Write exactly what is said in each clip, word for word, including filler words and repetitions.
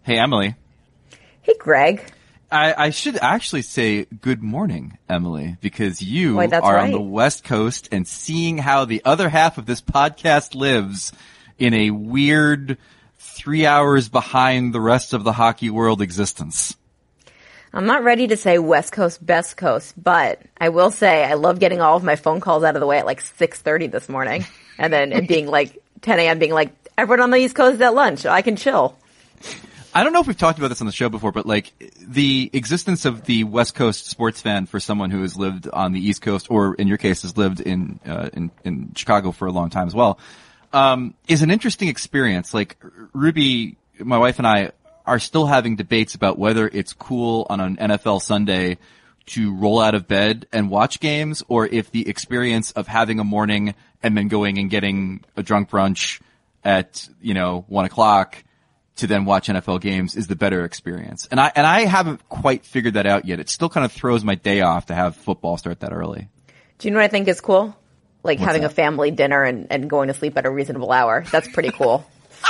Hey, Emily. Hey, Greg. I, I should actually say good morning, Emily, because you Wait, that's are right. on the West Coast and seeing how the other half of this podcast lives in a weird three hours behind the rest of the hockey world existence. I'm not ready to say West Coast, best coast, but I will say I love getting all of my phone calls out of the way at like six thirty this morning. And then it being like ten a.m. being like, everyone on the East Coast is at lunch. I can chill. I don't know if we've talked about this on the show before, but like the existence of the West Coast sports fan for someone who has lived on the East Coast, or in your case has lived in uh, in, in Chicago for a long time as well, um, is an interesting experience. Like Ruby, my wife and I are still having debates about whether it's cool on an N F L Sunday to roll out of bed and watch games, or if the experience of having a morning and then going and getting a drunk brunch at, you know, one o'clock to then watch N F L games is the better experience. And I, and I haven't quite figured that out yet. It still kind of throws my day off to have football start that early. Do you know what I think is cool? Like What's having that? a family dinner and, and going to sleep at a reasonable hour. That's pretty cool.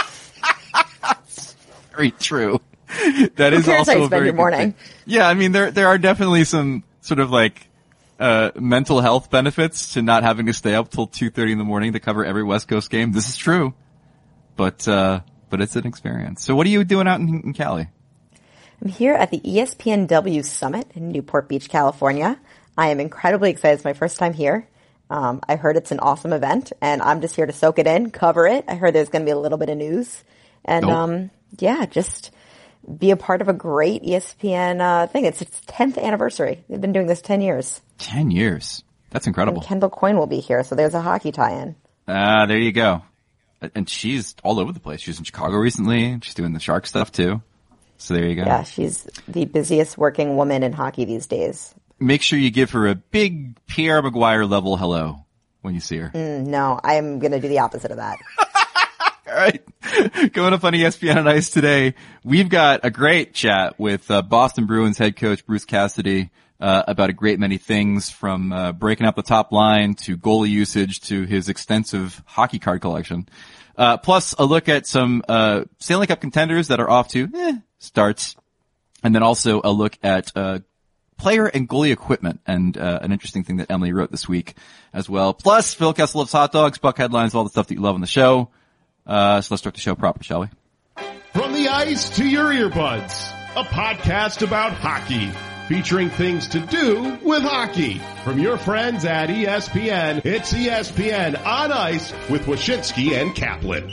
Very true. That is Who cares also how you a spend very your good morning? thing. Yeah, I mean, there, there are definitely some sort of like, uh, mental health benefits to not having to stay up till two thirty in the morning to cover every West Coast game. This is true. But, uh, but it's an experience. So what are you doing out in, in Cali? I'm here at the E S P N W Summit in Newport Beach, California. I am incredibly excited. It's my first time here. Um, I heard it's an awesome event, and I'm just here to soak it in, cover it. I heard there's going to be a little bit of news. And, Nope. um, yeah, just be a part of a great E S P N uh, thing. It's its tenth anniversary. They've been doing this ten years. Ten years. That's incredible. And Kendall Coyne will be here, so there's a hockey tie-in. Ah, uh, there you go. And she's all over the place. She was in Chicago recently. She's doing the Shark stuff too. So there you go. Yeah, she's the busiest working woman in hockey these days. Make sure you give her a big Pierre Maguire level hello when you see her. Mm, no, I'm going to do the opposite of that. All right. Going up on E S P N on Ice today, we've got a great chat with uh, Boston Bruins head coach Bruce Cassidy uh, about a great many things, from uh, breaking up the top line to goalie usage to his extensive hockey card collection. Uh, plus a look at some uh Stanley Cup contenders that are off to eh, starts, and then also a look at uh player and goalie equipment, and uh, an interesting thing that Emily wrote this week as well. Plus, Phil Kessel loves hot dogs, Buck headlines, all the stuff that you love on the show. Uh, so let's start the show proper, shall we? From the ice to your earbuds, a podcast about hockey, featuring things to do with hockey. From your friends at E S P N, it's E S P N On Ice with Wyshynski and Kaplan.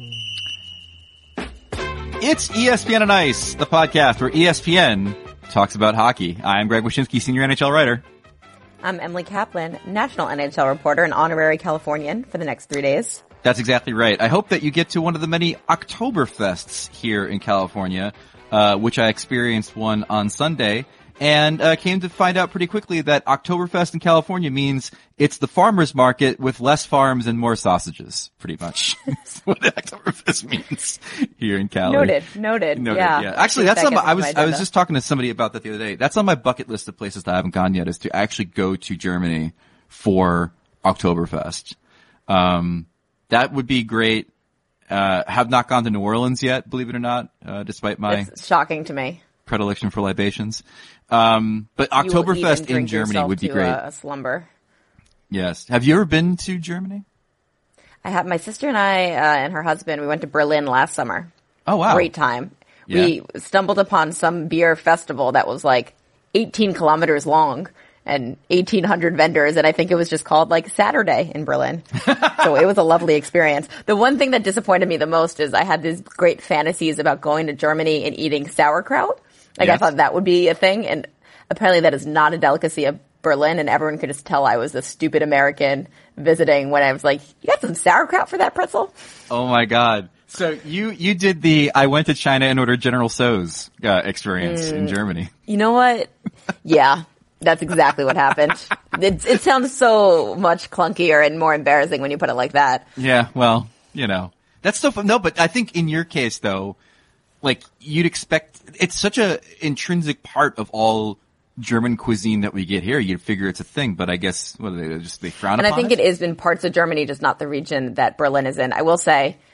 It's E S P N on Ice, the podcast where E S P N talks about hockey. I'm Greg Wyshynski, senior N H L writer. I'm Emily Kaplan, national N H L reporter and honorary Californian for the next three days. That's exactly right. I hope that you get to one of the many Oktoberfests here in California, uh, which I experienced one on Sunday, and uh, came to find out pretty quickly that Oktoberfest in California means it's the farmer's market with less farms and more sausages, pretty much. That's what Oktoberfest means here in Cali. Noted, noted. Noted, yeah. yeah. Actually, That that's on my, gets I into was, my I was agenda. just talking to somebody about that the other day. That's on my bucket list of places that I haven't gone yet, is to actually go to Germany for Oktoberfest. Um, that would be great. Uh, have not gone to New Orleans yet, believe it or not, uh, despite my It's shocking to me. predilection for libations. Um, but You will eat and Oktoberfest in drink Germany yourself would be to, great. Uh, a slumber. Yes. Have you ever been to Germany? I have my sister and I uh, and her husband. We went to Berlin last summer. Oh, wow. Great time. Yeah. We stumbled upon some beer festival that was like eighteen kilometers long and eighteen hundred vendors, and I think it was just called like Saturday in Berlin. So it was a lovely experience. The one thing that disappointed me the most is I had these great fantasies about going to Germany and eating sauerkraut. Like Yes. I thought that would be a thing, and apparently that is not a delicacy of Berlin, and everyone could just tell I was a stupid American visiting when I was like, you got some sauerkraut for that pretzel? Oh my God. So you, you did the I went to China and ordered General Tso's uh, experience Mm. in Germany. You know what? Yeah, that's exactly what happened. It, it sounds so much clunkier and more embarrassing when you put it like that. Yeah, well, you know. That's so fun. No, but I think in your case though, like you'd expect, it's such a intrinsic part of all German cuisine that we get here. You'd figure it's a thing, but I guess, what are they, just they frown And upon I think it is in parts of Germany, just not the region that Berlin is in. I will say,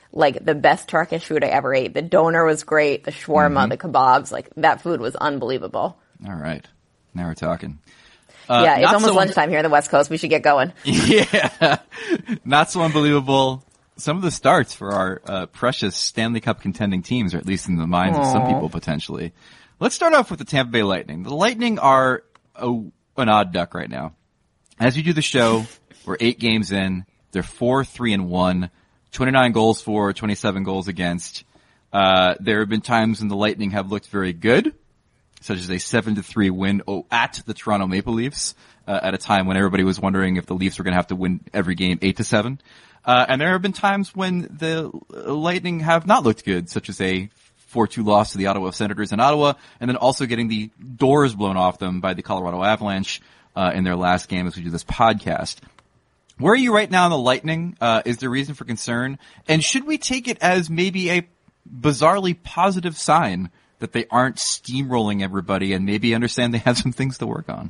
like the best Turkish food I ever ate. The doner was great. The shawarma, mm-hmm. the kebabs, like that food was unbelievable. All right. Now we're talking. Uh, yeah, it's almost so lunchtime here in the West Coast. We should get going. Yeah. Not so unbelievable. Some of the starts for our uh, precious Stanley Cup contending teams, or at least in the minds Aww. of some people potentially. Let's start off with the Tampa Bay Lightning. The Lightning are a, an odd duck right now. As you do the show, we're eight games in. They're four, three, and one. twenty-nine goals for, twenty-seven goals against. Uh, there have been times when the Lightning have looked very good, such as a seven to three win at the Toronto Maple Leafs, uh, at a time when everybody was wondering if the Leafs were going to have to win every game eight to seven. Uh, and there have been times when the Lightning have not looked good, such as a four two loss to the Ottawa Senators in Ottawa, and then also getting the doors blown off them by the Colorado Avalanche, uh, in their last game as we do this podcast. Where are you right now in the Lightning? Uh, is there reason for concern? And should we take it as maybe a bizarrely positive sign that they aren't steamrolling everybody and maybe understand they have some things to work on?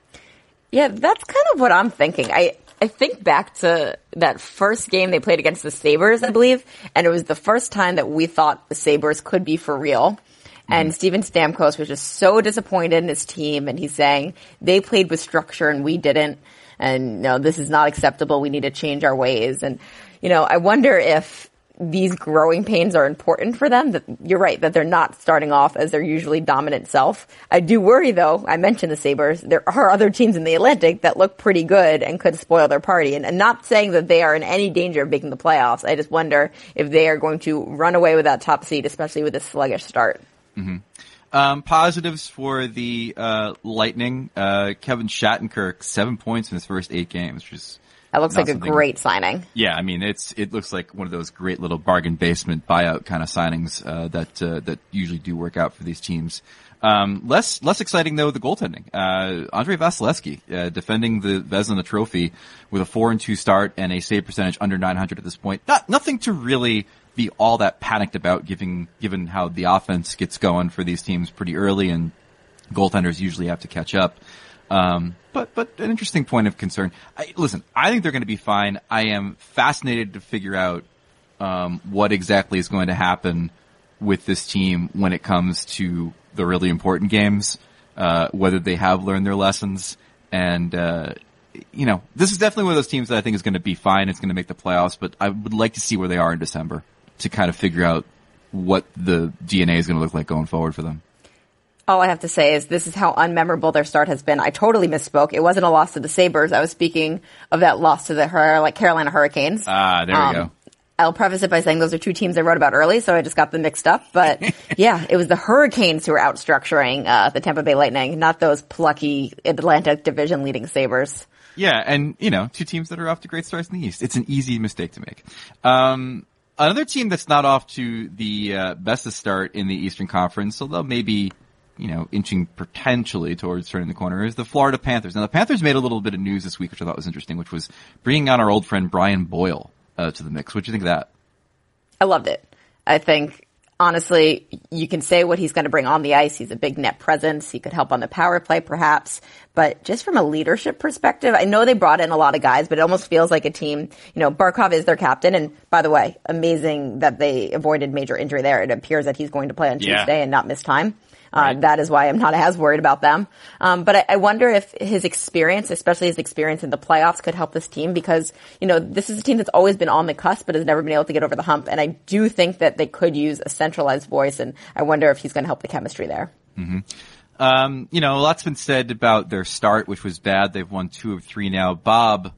Yeah, that's kind of what I'm thinking. I, I think back to that first game they played against the Sabres, I believe, and it was the first time that we thought the Sabres could be for real. And mm-hmm. Steven Stamkos was just so disappointed in his team, and he's saying they played with structure and we didn't. And, you know, this is not acceptable. We need to change our ways. And, you know, I wonder if these growing pains are important for them. That you're right, that they're not starting off as their usually dominant self. I do worry, though. I mentioned the Sabres. There are other teams in the Atlantic that look pretty good and could spoil their party. And I'm not saying that they are in any danger of making the playoffs. I just wonder if they are going to run away with that top seed, especially with a sluggish start. Mm-hmm. Um, positives for the, uh, Lightning, uh, Kevin Shattenkirk, seven points in his first eight games, which is. That looks like a great signing. Yeah, I mean, it's, it looks like one of those great little bargain basement buyout kind of signings, uh, that, uh, that usually do work out for these teams. Um, less, less exciting though, the goaltending. Uh, Andrei Vasilevsky, uh, defending the Vezina Trophy with a four and two start and a save percentage under nine hundred at this point. Not, nothing to really be all that panicked about, given given how the offense gets going for these teams pretty early, and goaltenders usually have to catch up. Um, but but an interesting point of concern. I, listen, I think they're going to be fine. I am fascinated to figure out um, what exactly is going to happen with this team when it comes to the really important games. Uh, whether they have learned their lessons, and uh, you know, this is definitely one of those teams that I think is going to be fine. It's going to make the playoffs, but I would like to see where they are in December to kind of figure out what the D N A is going to look like going forward for them. All I have to say is this is how unmemorable their start has been. I totally misspoke. It wasn't a loss to the Sabres. I was speaking of that loss to the like Carolina Hurricanes. Ah, there um, we go. I'll preface it by saying those are two teams I wrote about early, so I just got them mixed up. But yeah, it was the Hurricanes who were out structuring uh, the Tampa Bay Lightning, not those plucky Atlantic Division leading Sabres. Yeah, and you know, two teams that are off to great starts in the East. It's an easy mistake to make. Um, another team that's not off to the uh, best of start in the Eastern Conference, although maybe, you know, inching potentially towards turning the corner, is the Florida Panthers. Now, the Panthers made a little bit of news this week, which I thought was interesting, which was bringing on our old friend Brian Boyle uh, to the mix. What do you think of that? I loved it. I think, honestly, you can say what he's going to bring on the ice. He's a big net presence. He could help on the power play, perhaps. But just from a leadership perspective, I know they brought in a lot of guys, but it almost feels like a team. You know, Barkov is their captain. And by the way, amazing that they avoided major injury there. It appears that he's going to play on yeah. Tuesday and not miss time. Uh, right. That is why I'm not as worried about them. Um, but I, I wonder if his experience, especially his experience in the playoffs, could help this team because, you know, this is a team that's always been on the cusp but has never been able to get over the hump. And I do think that they could use a centralized voice, and I wonder if he's going to help the chemistry there. Mm-hmm. Um, you know, a lot's been said about their start, which was bad. They've won two of three now. Bob,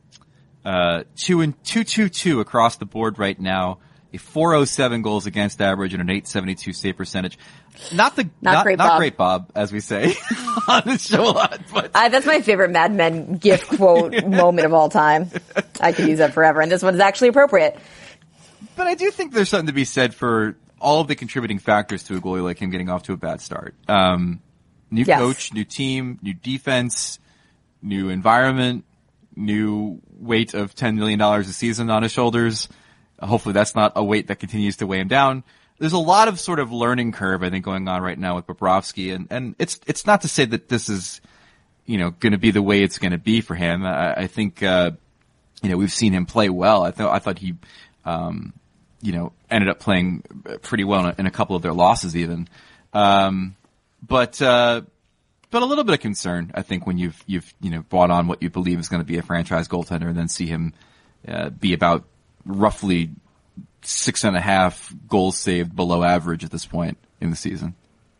uh, two and two, two, two across the board right now. A four oh seven goals against average and an eight seventy-two save percentage. Not the, not, not, great, not Bob. great Bob, as we say on the show a lot, but. Uh, that's my favorite Mad Men GIF quote yeah. moment of all time. I could use that forever, and this one's actually appropriate. But I do think there's something to be said for all of the contributing factors to a goalie like him getting off to a bad start. Um, new yes. coach, new team, new defense, new environment, new weight of ten million dollars a season on his shoulders. Hopefully that's not a weight that continues to weigh him down. There's a lot of sort of learning curve, I think, going on right now with Bobrovsky, and, and it's, it's not to say that this is, you know, gonna be the way it's gonna be for him. I, I think, uh, you know, we've seen him play well. I thought, I thought he, um, you know, ended up playing pretty well in a, in a couple of their losses even. Um, but, uh, but a little bit of concern, I think, when you've, you've, you know, brought on what you believe is going to be a franchise goaltender and then see him, uh, be about roughly six and a half goals saved below average at this point in the season.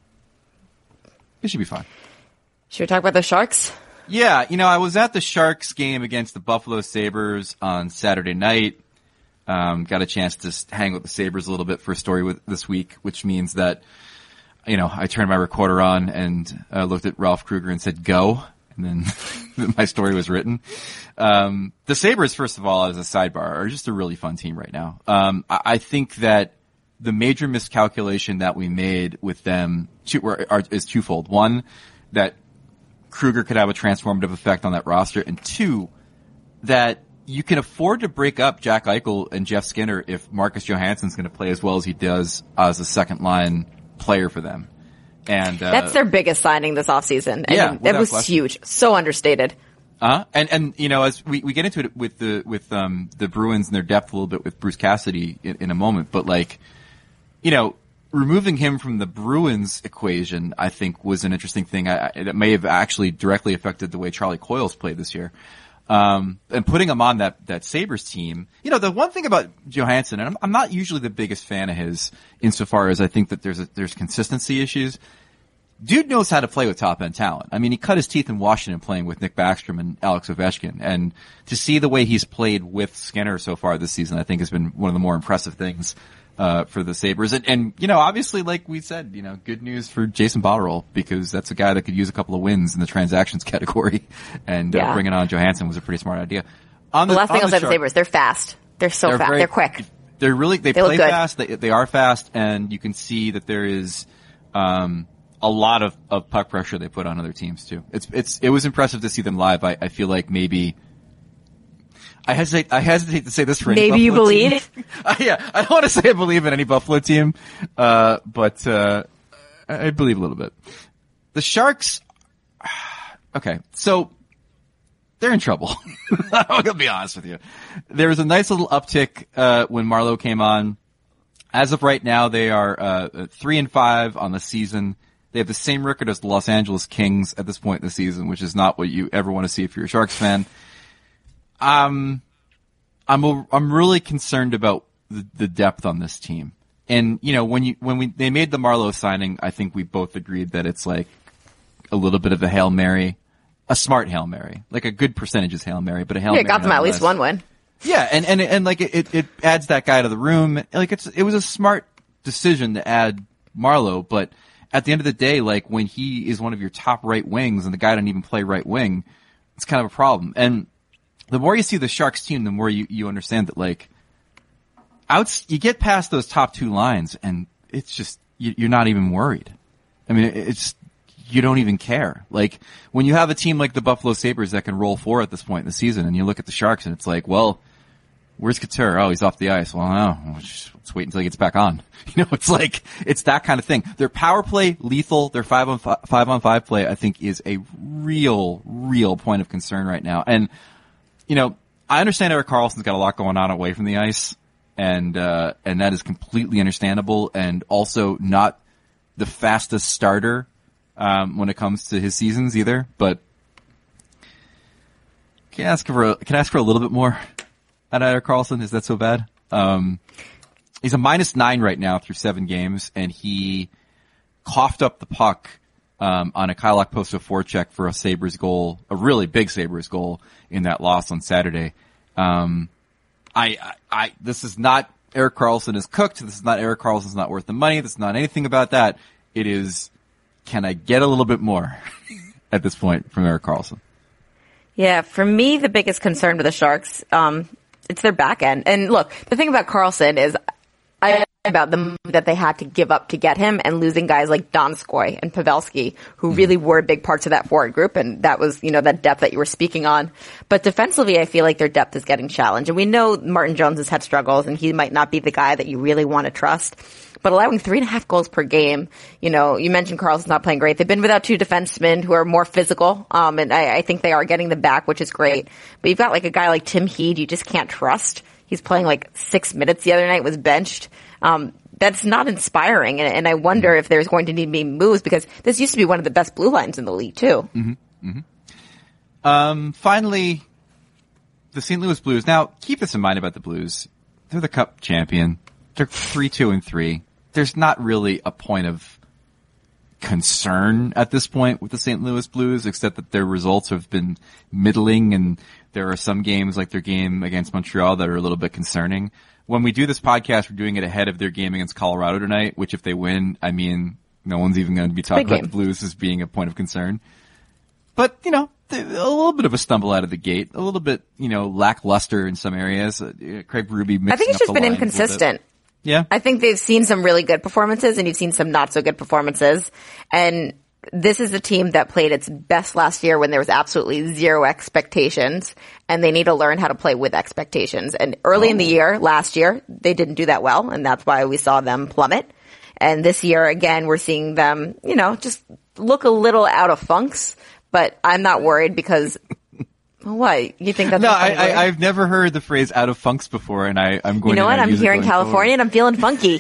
It should be fine. Should we talk about the Sharks? Yeah, you know, I was at the Sharks game against the Buffalo Sabres on Saturday night. Um, got a chance to hang with the Sabres a little bit for a story with, this week, which means that, you know, I turned my recorder on and uh, looked at Ralph Kruger and said, go. And then my story was written. Um, the Sabres, first of all, as a sidebar, are just a really fun team right now. Um, I, I think that the major miscalculation that we made with them two, are, is twofold. One, that Kruger could have a transformative effect on that roster, and two, that you can afford to break up Jack Eichel and Jeff Skinner if Marcus Johansson's going to play as well as he does as a second line player for them. And uh, that's their biggest signing this offseason. And yeah, it was question. huge, so understated. Uh and and you know, as we we get into it with the with um the Bruins and their depth a little bit with Bruce Cassidy in, in a moment, but like, you know, removing him from the Bruins equation, I think, was an interesting thing I, I, that may have actually directly affected the way Charlie Coyle's played this year. Um, and putting him on that, that Sabres team, you know, the one thing about Johansson, and I'm, I'm not usually the biggest fan of his insofar as I think that there's a, there's consistency issues. Dude knows how to play with top end talent. I mean, he cut his teeth in Washington playing with Nick Backstrom and Alex Ovechkin. And to see the way he's played with Skinner so far this season, I think has been one of the more impressive things Uh, for the Sabres. And, and, you know, obviously, like we said, you know, good news for Jason Botterill, because that's a guy that could use a couple of wins in the transactions category. And, yeah. uh, bringing on Johansson was a pretty smart idea. On the, the last thing I'll say the about the Sabres, they're fast. They're so they're fast. very, they're quick. They're really, they, they play fast. They, they are fast, and you can see that there is, um, a lot of, of puck pressure they put on other teams too. It's, it's, it was impressive to see them live. I, I feel like maybe, I hesitate, I hesitate to say this for any Maybe Buffalo you team. believe? uh, yeah, I don't want to say I believe in any Buffalo team, uh, but, uh, I, I believe a little bit. The Sharks, okay, so, they're in trouble. I'm gonna be honest with you. There was a nice little uptick, uh, when Marleau came on. As of right now, they are, uh, three and five on the season. They have the same record as the Los Angeles Kings at this point in the season, which is not what you ever want to see if you're a Sharks fan. Um, I'm a, I'm really concerned about the, the depth on this team. And, you know, when you, when we, they made the Marleau signing, I think we both agreed that it's like a little bit of a Hail Mary, a smart Hail Mary, like a good percentage is Hail Mary, but a Hail yeah, Mary. It got them at least one win. Yeah. And, and, and like it, it adds that guy to the room. Like it's, it was a smart decision to add Marleau, but at the end of the day, like when he is one of your top right wings and the guy doesn't even play right wing, it's kind of a problem. And, the more you see the Sharks team, the more you, you understand that, like, outs, you get past those top two lines and it's just, you, you're not even worried. I mean, it's, you don't even care. Like, when you have a team like the Buffalo Sabres that can roll four at this point in the season and you look at the Sharks and it's like, well, where's Couture? Oh, he's off the ice. Well, no, let's wait until he gets back on. You know, it's like, it's that kind of thing. Their power play, lethal, their five on five, five on five play, I think is a real, real point of concern right now. And, you know, I understand Erik Karlsson's got a lot going on away from the ice, and uh and that is completely understandable, and also not the fastest starter um when it comes to his seasons either. But can I ask for a, can I ask for a little bit more out of Erik Karlsson? Is that so bad? Um he's a minus nine right now through seven games, and he coughed up the puck Um, on a Kyle Okposo forecheck for a Sabres goal, a really big Sabres goal in that loss on Saturday. Um, I, I, I, this is not Erik Karlsson is cooked. This is not Erik Karlsson's not worth the money. This is not anything about that. It is, can I get a little bit more at this point from Erik Karlsson? Yeah, for me, the biggest concern with the Sharks, um, it's their back end. And look, the thing about Karlsson is, I about the money that they had to give up to get him, and losing guys like Donskoy and Pavelski, who really were big parts of that forward group, and that was, you know, that depth that you were speaking on. But defensively, I feel like their depth is getting challenged. And we know Martin Jones has had struggles, and he might not be the guy that you really want to trust. But allowing three and a half goals per game, you know, you mentioned Karlsson's not playing great. They've been without two defensemen who are more physical, um, and I, I think they are getting them back, which is great. But you've got like a guy like Tim Heed you just can't trust. he's playing like six minutes the other night, was benched. Um, that's not inspiring, and, and I wonder if there's going to need to be moves, because this used to be one of the best blue lines in the league too. Mm-hmm. Mm-hmm. Um, finally, the Saint Louis Blues. Now, keep this in mind about the Blues. They're the Cup champion. They're three, two, and three. There's not really a point of concern at this point with the Saint Louis Blues, except that their results have been middling, and there are some games like their game against Montreal that are a little bit concerning. When we do this podcast, we're doing it ahead of their game against Colorado tonight, which if they win, I mean, no one's even going to be talking about the Blues as being a point of concern. But, you know, a little bit of a stumble out of the gate, a little bit, you know, lackluster in some areas. Uh, Craig Berube mixing I think it's up just the been lines a little inconsistent. bit. Yeah. I think they've seen some really good performances and you've seen some not so good performances. And this is a team that played its best last year when there was absolutely zero expectations, and they need to learn how to play with expectations. And early oh. in the year, last year, they didn't do that well, and that's why we saw them plummet. And this year, again, we're seeing them, you know, just look a little out of funks, but I'm not worried because what? You think that's no? I, I, I've never heard the phrase "out of funks" before, and I, I'm going. You know to what? I'm here in California, forward. and I'm feeling funky.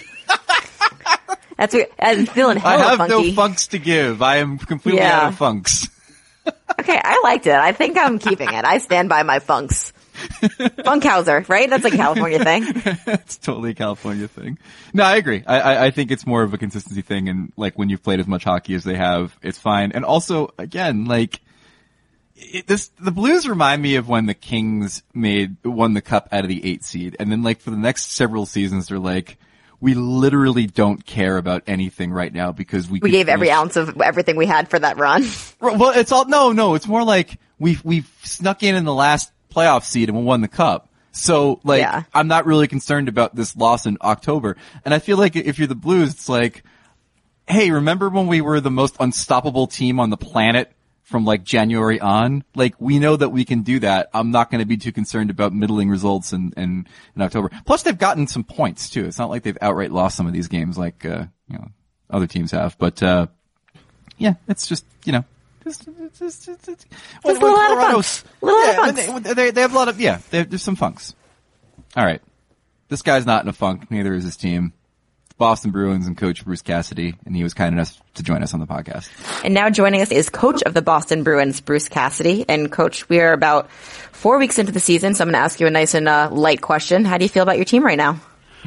That's what I'm feeling. Hella I have funky. no funks to give. I am completely yeah. out of funks. Okay, I liked it. I think I'm keeping it. I stand by my funks. Funkhauser, right? That's a California thing. It's totally a California thing. No, I agree. I, I, I think it's more of a consistency thing, and like when you've played as much hockey as they have, it's fine. And also, again, like. It, this, the Blues remind me of when the Kings made, won the cup out of the eight seed. And then like for the next several seasons, they're like, we literally don't care about anything right now because we, we gave finish. every ounce of everything we had for that run. Well, it's all, no, no, it's more like we've, we've snuck in in the last playoff seed and we won the cup. So like, yeah. I'm not really concerned about this loss in October. And I feel like if you're the Blues, it's like, hey, remember when we were the most unstoppable team on the planet? From like January on, like we know that we can do that. I'm not going to be too concerned about middling results in, in, in October. Plus they've gotten some points too. It's not like they've outright lost some of these games like, uh, you know, other teams have. But, uh, yeah, it's just, you know, just, it's, it's, it's, it's, when, when a lot of funks. A little yeah, lot of funks. They, they, they have a lot of, yeah, they have, there's some funks. All right. This guy's not in a funk. Neither is his team. Boston Bruins and coach Bruce Cassidy, and he was kind enough to join us on the podcast. And now joining us is coach of the Boston Bruins, Bruce Cassidy. And coach, we are about four weeks into the season, so I'm going to ask you a nice and uh, light question. How do you feel about your team right now?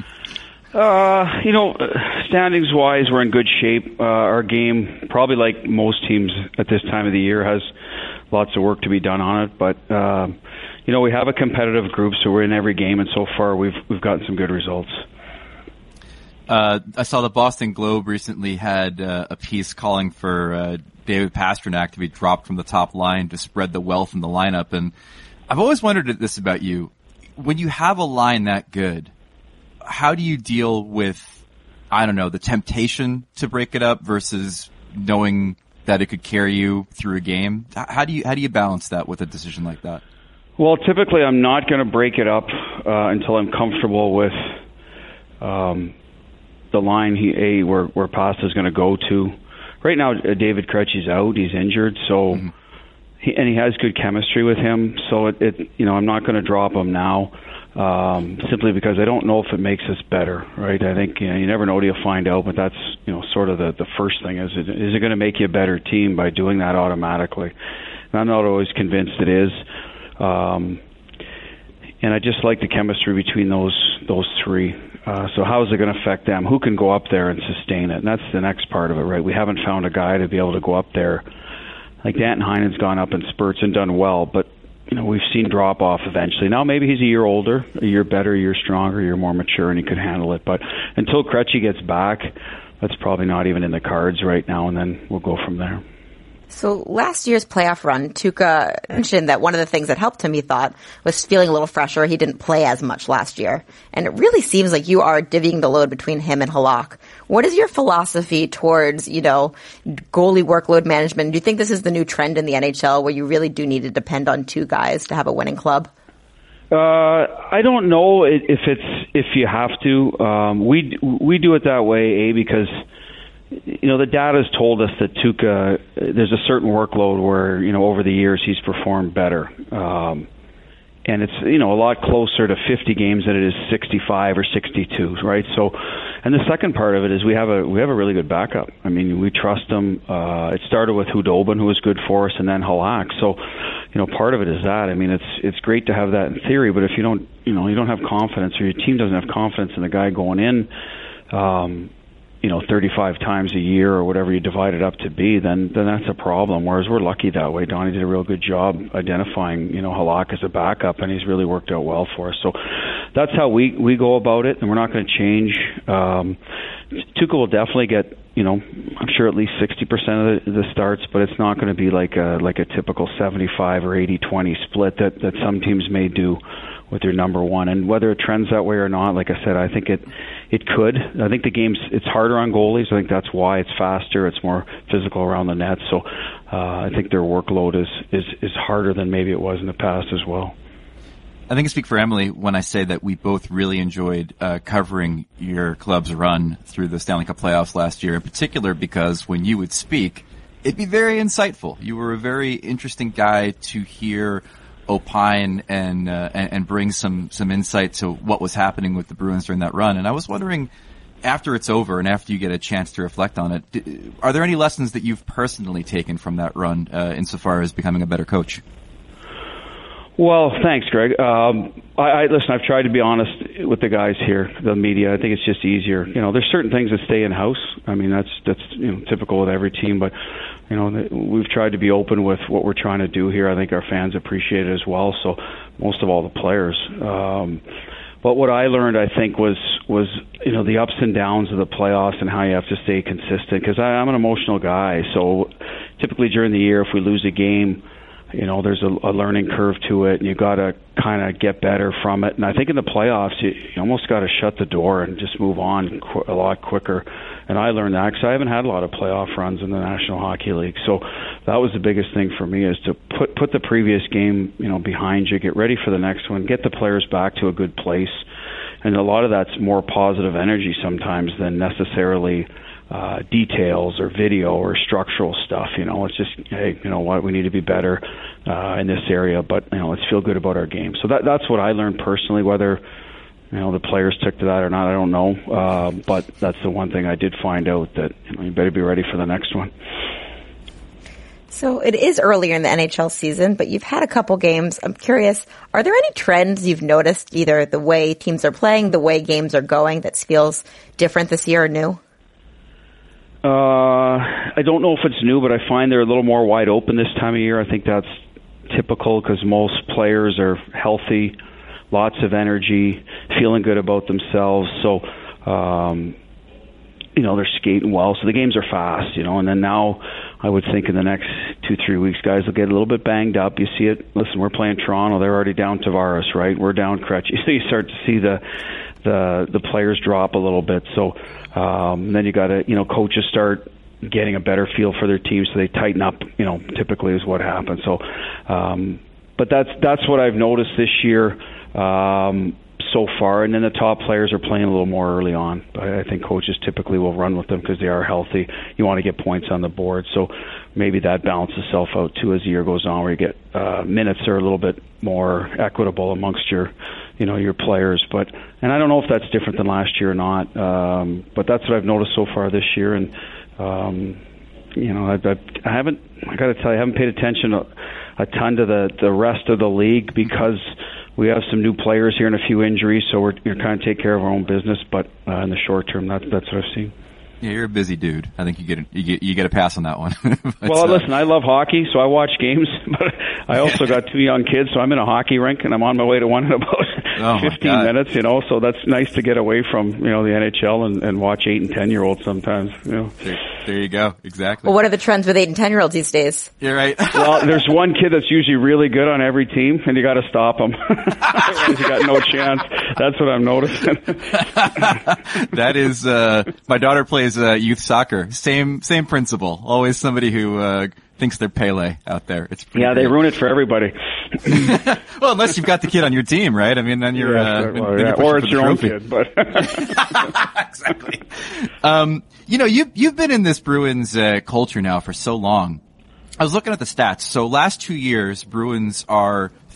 Uh, you know, standings-wise, we're in good shape. Uh, our game, probably like most teams at this time of the year, has lots of work to be done on it. But, uh, you know, we have a competitive group, so we're in every game, and so far we've we've gotten some good results. Uh, I saw the Boston Globe recently had uh, a piece calling for uh, David Pastrnak to be dropped from the top line to spread the wealth in the lineup. And I've always wondered this about you. When you have a line that good, how do you deal with, I don't know, the temptation to break it up versus knowing that it could carry you through a game? How do you, how do you balance that with a decision like that? Well, typically I'm not going to break it up uh, until I'm comfortable with um the line he a where where Pasta's going to go to. Right now, uh, David Krejci's out; he's injured, so mm-hmm. he, and he has good chemistry with him. So it, it you know, I'm not going to drop him now, um, simply because I don't know if it makes us better. Right? I think you know, you never know till you find out, but that's you know sort of the the first thing. Is it is it going to make you a better team by doing that automatically? And I'm not always convinced it is. Um, and I just like the chemistry between those those three. Uh, so how is it going to affect them? Who can go up there and sustain it? And that's the next part of it, right? We haven't found a guy to be able to go up there. Like Danton Heinen's gone up in spurts and done well, but you know we've seen drop off eventually. Now maybe he's a year older, a year better, a year stronger, a year more mature, and he could handle it. But until Krejci gets back, that's probably not even in the cards right now, and then we'll go from there. So last year's playoff run, Tuukka mentioned that one of the things that helped him, he thought, was feeling a little fresher. He didn't play as much last year. And it really seems like you are divvying the load between him and Halak. What is your philosophy towards, you know, goalie workload management? Do you think this is the new trend in the N H L where you really do need to depend on two guys to have a winning club? Uh, I don't know if it's, if you have to. Um, we, we do it that way, A, because you know, the data has told us that Tuukka, there's a certain workload where, you know, over the years he's performed better. Um, and it's, you know, a lot closer to fifty games than it is sixty-five or sixty-two, right? So, and the second part of it is we have a we have a really good backup. I mean, we trust them. Uh, it started with Hudobin, who was good for us, and then Halak. So, you know, part of it is that. I mean, it's it's great to have that in theory, but if you don't, you know, you don't have confidence, or your team doesn't have confidence in the guy going in, um, you know, thirty-five times a year or whatever you divide it up to be, then then that's a problem. Whereas we're lucky that way. Donnie did a real good job identifying, you know, Halak as a backup, and he's really worked out well for us. So that's how we, we go about it, and we're not going to change. Um, Tuukka will definitely get, you know, I'm sure at least sixty percent of the, the starts, but it's not going to be like a like a typical seventy-five or eighty twenty split that, that some teams may do with their number one. And whether it trends that way or not, like I said, I think it it could. I think the game's, it's harder on goalies. I think that's why it's faster. It's more physical around the net. So uh, I think their workload is, is, is harder than maybe it was in the past as well. I think I speak for Emily when I say that we both really enjoyed uh, covering your club's run through the Stanley Cup playoffs last year, in particular because when you would speak, it'd be very insightful. You were a very interesting guy to hear opine and, uh, and and bring some some insight to what was happening with the Bruins during that run. And I was wondering, after it's over and after you get a chance to reflect on it, are there any lessons that you've personally taken from that run uh, insofar as becoming a better coach? Well, thanks, Greg. Um, I, I listen. I've tried to be honest with the guys here, the media. I think it's just easier. You know, there's certain things that stay in house. I mean, that's that's you know typical with every team. But you know, we've tried to be open with what we're trying to do here. I think our fans appreciate it as well. So most of all, the players. Um, but what I learned, I think, was was you know the ups and downs of the playoffs and how you have to stay consistent. Because I'm an emotional guy. So typically during the year, if we lose a game, you know, there's a, a learning curve to it, and you got to kind of get better from it. And I think in the playoffs, you, you almost got to shut the door and just move on qu- a lot quicker. And I learned that because I haven't had a lot of playoff runs in the National Hockey League. So that was the biggest thing for me, is to put put the previous game, you know, behind you, get ready for the next one, get the players back to a good place. And a lot of that's more positive energy sometimes than necessarily Uh, details or video or structural stuff. You know, it's just, hey, you know what, we need to be better uh, in this area, but, you know, let's feel good about our game. So that that's what I learned personally. Whether, you know, the players took to that or not, I don't know. Uh, but that's the one thing I did find out, that, you know, you better be ready for the next one. So it is earlier in the N H L season, but you've had a couple games. I'm curious, are there any trends you've noticed, either the way teams are playing, the way games are going, that feels different this year or new? Uh, I don't know if it's new, but I find they're a little more wide open this time of year. I think that's typical because most players are healthy, lots of energy, feeling good about themselves. So, um, you know, they're skating well. So the games are fast, you know, and then now I would think in the next two, three weeks, guys will get a little bit banged up. You see it. Listen, we're playing Toronto. They're already down Tavares, right? We're down Krejci. So you start to see the, the, the players drop a little bit. So, Um, then you got to, you know, coaches start getting a better feel for their team, so they tighten up. You know, typically is what happens. So, um, but that's that's what I've noticed this year um, so far. And then the top players are playing a little more early on. I, I think coaches typically will run with them because they are healthy. You want to get points on the board, so maybe that balances itself out too as the year goes on, where you get uh, minutes that are a little bit more equitable amongst your, you know, your players. But, and I don't know if that's different than last year or not, um, but that's what I've noticed so far this year. And, um, you know, I, I, I haven't, I got to tell you, I haven't paid attention a, a ton to the, the rest of the league because we have some new players here and a few injuries, so we're, we're kind of take care of our own business. But uh, in the short term, that's, that's what I've seen. Yeah, you're a busy dude. I think you get a, you get you get a pass on that one. but, well, uh, listen, I love hockey, so I watch games, but I also got two young kids, so I'm in a hockey rink, and I'm on my way to one in about oh fifteen minutes. You know, so that's nice to get away from, you know, the N H L and, and watch eight and ten year olds sometimes. You know, there, there you go, exactly. Well, what are the trends with eight and ten year olds these days? You're right. Well, there's one kid that's usually really good on every team, and you got to stop him. Otherwise, you got no chance. That's what I'm noticing. That is, uh, my daughter plays uh, youth soccer. Same same principle. Always somebody who uh, thinks they're Pele out there. It's yeah, great. They ruin it for everybody. Well, unless you've got the kid on your team, right? I mean, then you're yeah, uh, well, then yeah. you're or it's your own trophy. kid. But exactly. Um, you know, you you've been in this Bruins uh, culture now for so long. I was looking at the stats. So last two years, Bruins are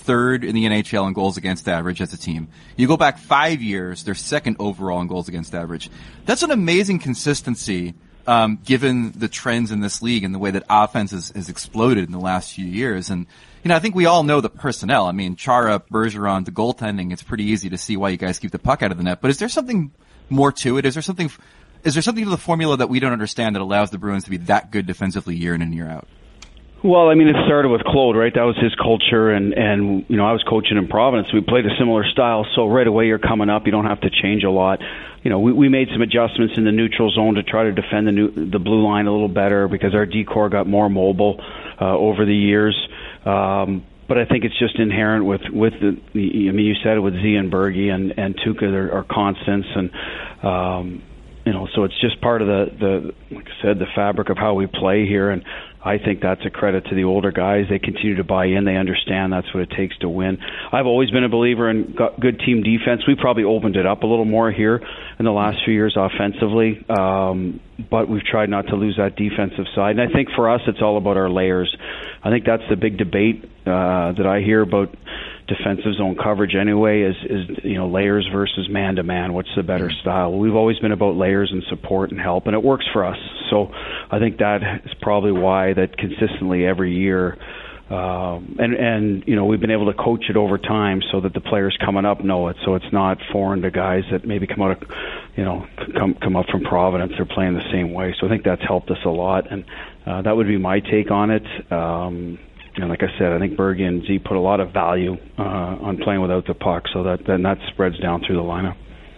third in the N H L in goals against average as a team. You go back five years, they're second overall in goals against average. That's an amazing consistency, um, given the trends in this league and the way that offense has, has exploded in the last few years. And, you know, I think we all know the personnel. I mean, Chara, Bergeron, the goaltending, it's pretty easy to see why you guys keep the puck out of the net. But is there something more to it? Is there something, is there something to the formula that we don't understand that allows the Bruins to be that good defensively year in and year out? Well, I mean, it started with Claude, right? That was his culture, and, and you know, I was coaching in Providence. We played a similar style, so right away you're coming up. You don't have to change a lot. You know, we, we made some adjustments in the neutral zone to try to defend the new, the blue line a little better because our D-core got more mobile uh, over the years. Um, but I think it's just inherent with, with the, the, I mean, you said it with Z and Bergie and, and Tuukka are, are constants, and, um, you know, so it's just part of the, the, like I said, the fabric of how we play here, and I think that's a credit to the older guys. They continue to buy in. They understand that's what it takes to win. I've always been a believer in good team defense. We probably opened it up a little more here in the last few years offensively, um, but we've tried not to lose that defensive side. And I think for us, it's all about our layers. I think that's the big debate uh, that I hear about defensive zone coverage anyway is, is you know, layers versus man-to-man. What's the better style? We've always been about layers and support and help, and it works for us. So I think that is probably why that consistently every year, um, and, and, you know, we've been able to coach it over time so that the players coming up know it, so it's not foreign to guys that maybe come out of, you know, come, come up from Providence. They're playing the same way. So I think that's helped us a lot, and uh, that would be my take on it. Um, And like I said, I think Bergie and Z put a lot of value uh, on playing without the puck, so that then that spreads down through the lineup.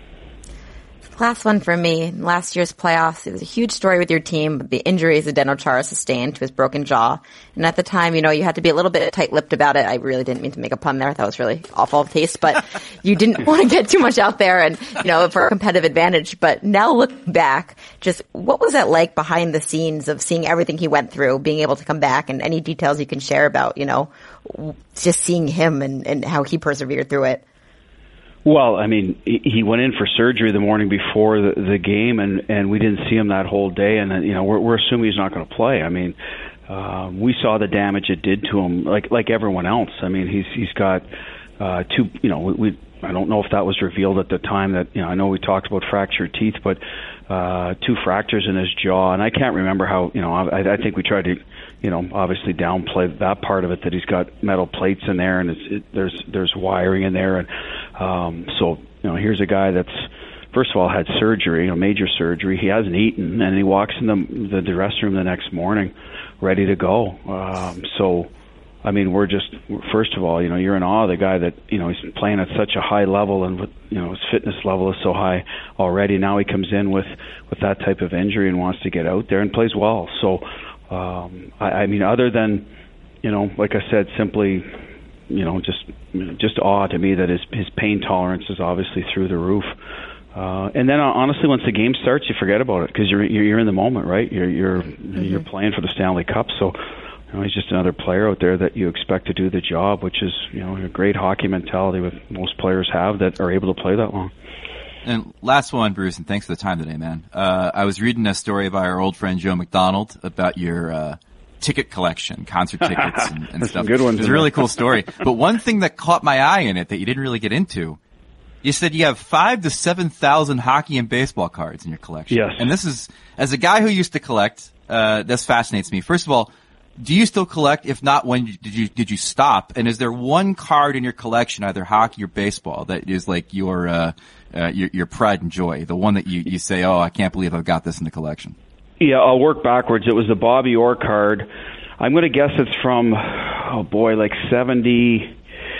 Last one for me. Last year's playoffs, it was a huge story with your team, the injuries that Zdeno Chara sustained to his broken jaw. And at the time, you know, you had to be a little bit tight-lipped about it. I really didn't mean to make a pun there. That was really awful taste, but you didn't want to get too much out there and, you know, for a competitive advantage. But now looking back, just what was that like behind the scenes of seeing everything he went through, being able to come back, and any details you can share about, you know, just seeing him and, and how he persevered through it? Well, I mean, he went in for surgery the morning before the, the game, and, and we didn't see him that whole day. And, you know, we're, we're assuming he's not going to play. I mean, um, we saw the damage it did to him, like like everyone else. I mean, he's he's got uh, two, you know, we, we I don't know if that was revealed at the time that, you know, I know we talked about fractured teeth, but uh, two fractures in his jaw. And I can't remember how, you know, I, I think we tried to, you know, obviously downplay that part of it, that he's got metal plates in there and it's, it, there's there's wiring in there. And um, so, you know, here's a guy that's, first of all, had surgery, you know, major surgery. He hasn't eaten, and he walks in the, the dressing room the next morning ready to go. Um, so, I mean, we're just, first of all, you know, you're in awe of the guy that, you know, he's playing at such a high level, and, with, you know, his fitness level is so high already. Now he comes in with, with that type of injury and wants to get out there and plays well. So, um, I, I mean, other than, you know, like I said, simply, you know, just just awe to me that his, his pain tolerance is obviously through the roof. Uh, and then, uh, honestly, once the game starts, you forget about it because you're, you're you're in the moment, right? You're you're mm-hmm. you're playing for the Stanley Cup, so you know, he's just another player out there that you expect to do the job, which is, you know, a great hockey mentality with most players have that are able to play that long. And last one, Bruce, and thanks for the time today, man. Uh, I was reading a story by our old friend Joe McDonald about your uh, ticket collection, concert tickets and, and stuff. Good ones. It's a really cool story. But one thing that caught my eye in it that you didn't really get into, you said you have five to seven thousand hockey and baseball cards in your collection. Yes. And this is, as a guy who used to collect, uh, this fascinates me. First of all, do you still collect? If not, when did you did you stop? And is there one card in your collection, either hockey or baseball, that is like your uh, uh your, your pride and joy, the one that you you say, oh, I can't believe I've got this in the collection? Yeah, I'll work backwards. It was the Bobby Orr card. I'm going to guess it's from, oh boy, like seventy-two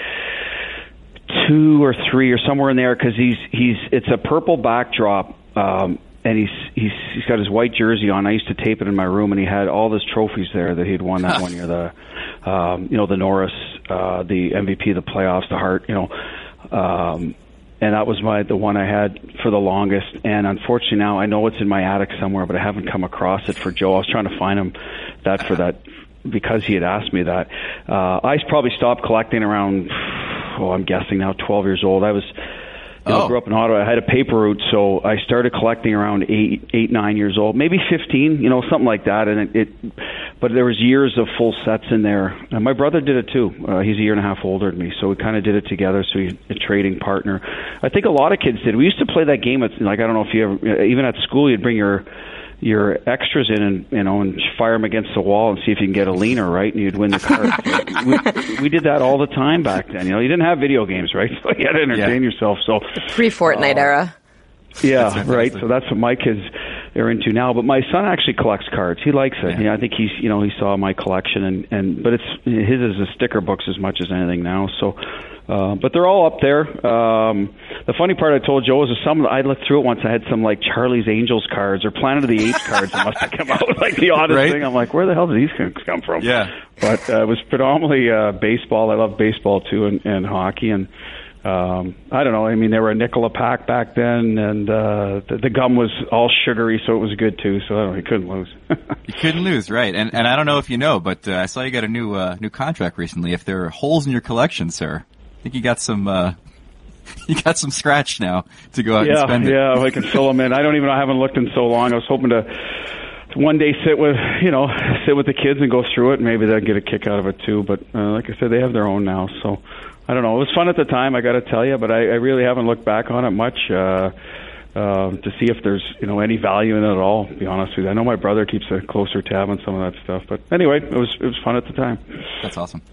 or three or somewhere in there, because he's he's it's a purple backdrop. Um, And he's he's he's got his white jersey on. I used to tape it in my room, and he had all his trophies there that he'd won that one year. The, um, you know, the Norris, uh, the M V P of the playoffs, the Hart, you know, um, and that was my the one I had for the longest. And unfortunately, now I know it's in my attic somewhere, but I haven't come across it for Joe. I was trying to find him that for that because he had asked me that. Uh, I probably stopped collecting around, oh, I'm guessing now, twelve years old. I was. You know, oh. grew up in Ottawa. I had a paper route, so I started collecting around eight, eight, nine years old, maybe fifteen, you know, something like that. And it, it but there was years of full sets in there. And my brother did it too. Uh, he's a year and a half older than me, so we kind of did it together. So he's a trading partner. I think a lot of kids did. We used to play that game at, like, I don't know if you ever, even at school, you'd bring your your extras in and, you know, and fire them against the wall and see if you can get a leaner, right? And you'd win the card. we, we did that all the time back then. You know, you didn't have video games, right? So you had to entertain yeah. yourself. So pre-Fortnite uh, era. Yeah, right. So that's what my kids are into now. But my son actually collects cards. He likes it. Yeah. Yeah, I think he's, you know, he saw my collection, and, and but it's his is the sticker books as much as anything now. So, uh, but they're all up there. Um, the funny part I told Joe is some I looked through it once. I had some like Charlie's Angels cards or Planet of the Apes cards that must have come out, like the oddest right? thing. I'm like, where the hell did these come from? Yeah. But uh, it was predominantly uh, baseball. I love baseball too, and, and hockey, and. Um, I don't know. I mean, they were a nickel a pack back then, and uh, the, the gum was all sugary, so it was good too. So I don't know, you couldn't lose. You couldn't lose, right? And and I don't know if you know, but uh, I saw you got a new uh, new contract recently. If there are holes in your collection, sir, I think you got some uh, you got some scratch now to go out yeah, and spend it. Yeah, I can fill them in. I don't even. I haven't looked in so long. I was hoping to one day sit with you know sit with the kids and go through it. Maybe they'll get a kick out of it too. But uh, like I said, they have their own now, so. I don't know. It was fun at the time, I got to tell you, but I, I really haven't looked back on it much uh, uh, to see if there's you know any value in it at all. To be honest with you, I know my brother keeps a closer tab on some of that stuff, but anyway, it was it was fun at the time. That's awesome.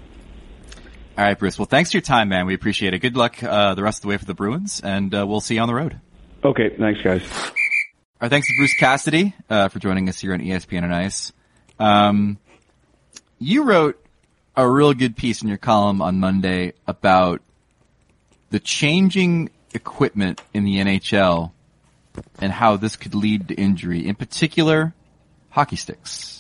All right, Bruce. Well, thanks for your time, man. We appreciate it. Good luck uh, the rest of the way for the Bruins, and uh, we'll see you on the road. Okay, thanks, guys. Our thanks to Bruce Cassidy uh, for joining us here on E S P N on Ice. Um, you wrote a real good piece in your column on Monday about the changing equipment in the N H L and how this could lead to injury, in particular, hockey sticks.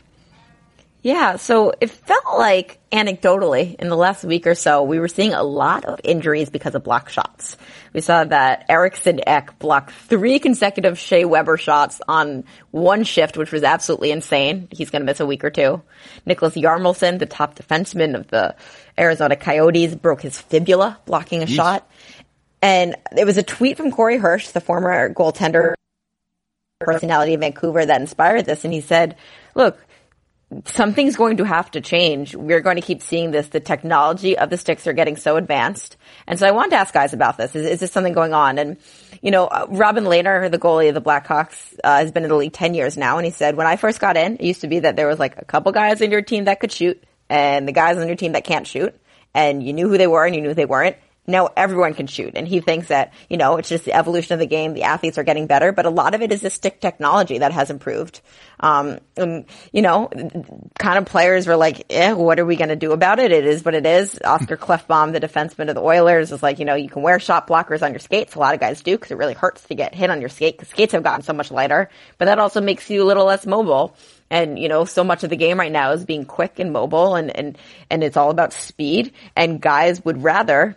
Yeah, so it felt like, anecdotally, in the last week or so, we were seeing a lot of injuries because of block shots. We saw that Eriksson Ek blocked three consecutive Shea Weber shots on one shift, which was absolutely insane. He's going to miss a week or two. Nicholas Yarmulson, the top defenseman of the Arizona Coyotes, broke his fibula blocking a Yeesh. shot. And it was a tweet from Corey Hirsch, the former goaltender personality in Vancouver, that inspired this. And he said, look, something's going to have to change. We're going to keep seeing this. The technology of the sticks are getting so advanced. And so I wanted to ask guys about this. Is, is this something going on? And, you know, uh, Robin Lehner, the goalie of the Blackhawks, uh, has been in the league ten years now. And he said, when I first got in, it used to be that there was like a couple guys on your team that could shoot and the guys on your team that can't shoot. And you knew who they were and you knew who they weren't. Now everyone can shoot. And he thinks that, you know, it's just the evolution of the game. The athletes are getting better, but a lot of it is the stick technology that has improved. Um, and, you know, kind of players were like, eh, what are we going to do about it? It is what it is. Oscar Klefbom, the defenseman of the Oilers, was like, you know, you can wear shot blockers on your skates. A lot of guys do because it really hurts to get hit on your skate because skates have gotten so much lighter, but that also makes you a little less mobile. And, you know, so much of the game right now is being quick and mobile and, and, and it's all about speed. And guys would rather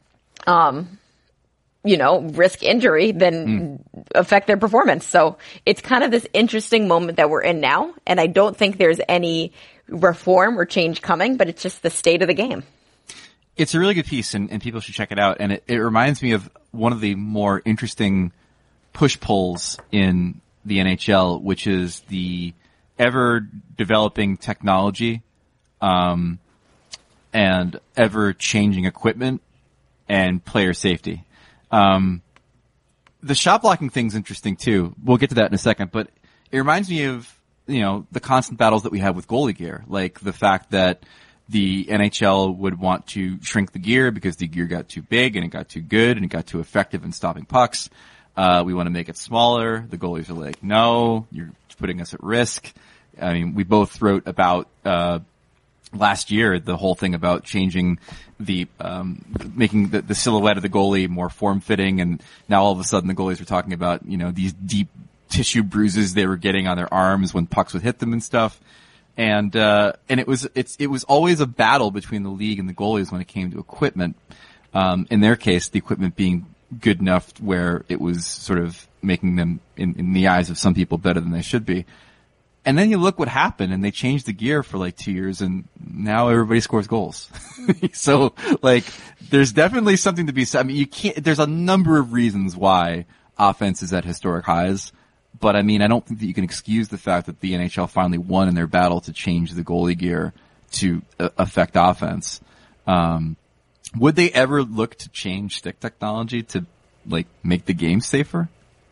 Um, you know, risk injury than mm. affect their performance. So it's kind of this interesting moment that we're in now. And I don't think there's any reform or change coming, but it's just the state of the game. It's a really good piece and, and people should check it out. And it, it reminds me of one of the more interesting push-pulls in the N H L, which is the ever-developing technology, um, and ever-changing equipment and player safety. Um, the shot blocking thing's interesting too. We'll get to that in a second, but it reminds me of, you know, the constant battles that we have with goalie gear. Like the fact that the N H L would want to shrink the gear because the gear got too big and it got too good and it got too effective in stopping pucks. Uh, we want to make it smaller. The goalies are like, no, you're putting us at risk. I mean, we both wrote about, uh, last year, the whole thing about changing the, um, making the, the silhouette of the goalie more form-fitting, and now all of a sudden the goalies were talking about, you know, these deep tissue bruises they were getting on their arms when pucks would hit them and stuff. And, uh, and it was, it's, it was always a battle between the league and the goalies when it came to equipment. Um, in their case, the equipment being good enough where it was sort of making them, in, in the eyes of some people, better than they should be. And then you look what happened, and they changed the gear for like two years, and now everybody scores goals. So, like, there's definitely something to be said. I mean, you can't, there's a number of reasons why offense is at historic highs. But I mean, I don't think that you can excuse the fact that the N H L finally won in their battle to change the goalie gear to uh, affect offense. Um, would they ever look to change stick technology to like make the game safer?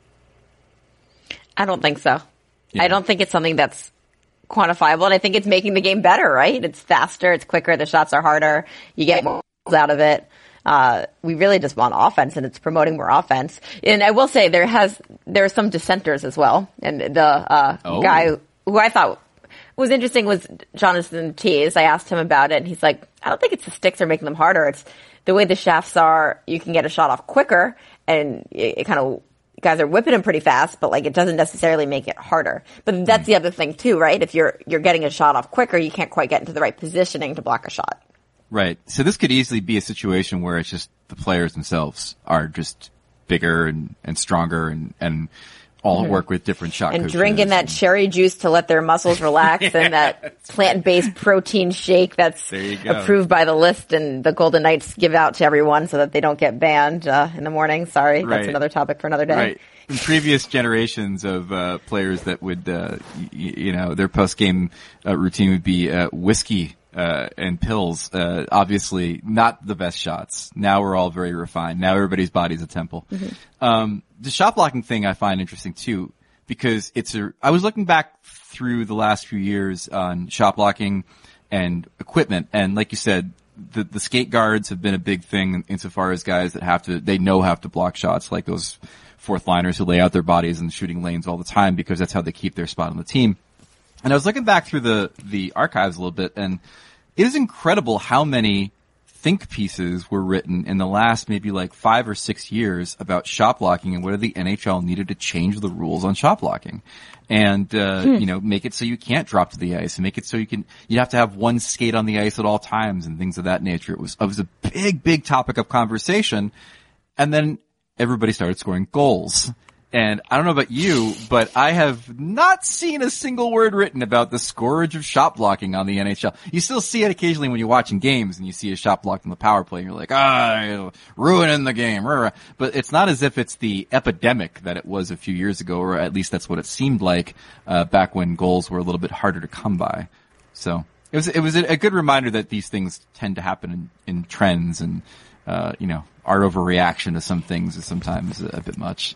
I don't think so. Yeah. I don't think it's something that's quantifiable, and I think it's making the game better, right? It's faster, it's quicker, the shots are harder, you get more out of it. Uh, we really just want offense, and it's promoting more offense. And I will say there has, there are some dissenters as well. And the, uh, oh. guy who I thought was interesting was Jonathan Toews. I asked him about it, and he's like, I don't think it's the sticks are making them harder. It's the way the shafts are, you can get a shot off quicker, and it, it kind of, guys are whipping them pretty fast, but like it doesn't necessarily make it harder. But that's the other thing too, right? If you're, you're getting a shot off quicker, you can't quite get into the right positioning to block a shot. Right. So this could easily be a situation where it's just the players themselves are just bigger and, and stronger and, and all mm-hmm. work with different shot and coaches. Drinking that and cherry juice to let their muscles relax yeah, and that plant-based protein shake that's approved by the list and the Golden Knights give out to everyone so that they don't get banned uh, in the morning. Sorry, right. That's another topic for another day. Right. In previous generations of uh, players that would, uh, y- you know, their post-game uh, routine would be uh, whiskey Uh, and pills, uh, obviously not the best shots. Now we're all very refined. Now everybody's body's a temple. Mm-hmm. Um, the shot blocking thing I find interesting too, because it's a, I was looking back through the last few years on shot blocking and equipment, and like you said, the, the skate guards have been a big thing insofar as guys that have to, they know have to block shots, like those fourth liners who lay out their bodies in shooting lanes all the time because that's how they keep their spot on the team. And I was looking back through the, the archives a little bit, and it is incredible how many think pieces were written in the last maybe like five or six years about shot blocking and whether the N H L needed to change the rules on shot blocking. And, uh, hmm. you know, make it so you can't drop to the ice and make it so you can, you have to have one skate on the ice at all times and things of that nature. It was, it was a big, big topic of conversation. And then everybody started scoring goals. And I don't know about you, but I have not seen a single word written about the scourge of shot blocking on the N H L. You still see it occasionally when you're watching games and you see a shot blocked on the power play and you're like, ah, ruining the game. But it's not as if it's the epidemic that it was a few years ago, or at least that's what it seemed like, uh, back when goals were a little bit harder to come by. So it was, it was a good reminder that these things tend to happen in, in trends, and, uh, you know, our overreaction to some things is sometimes a, a bit much.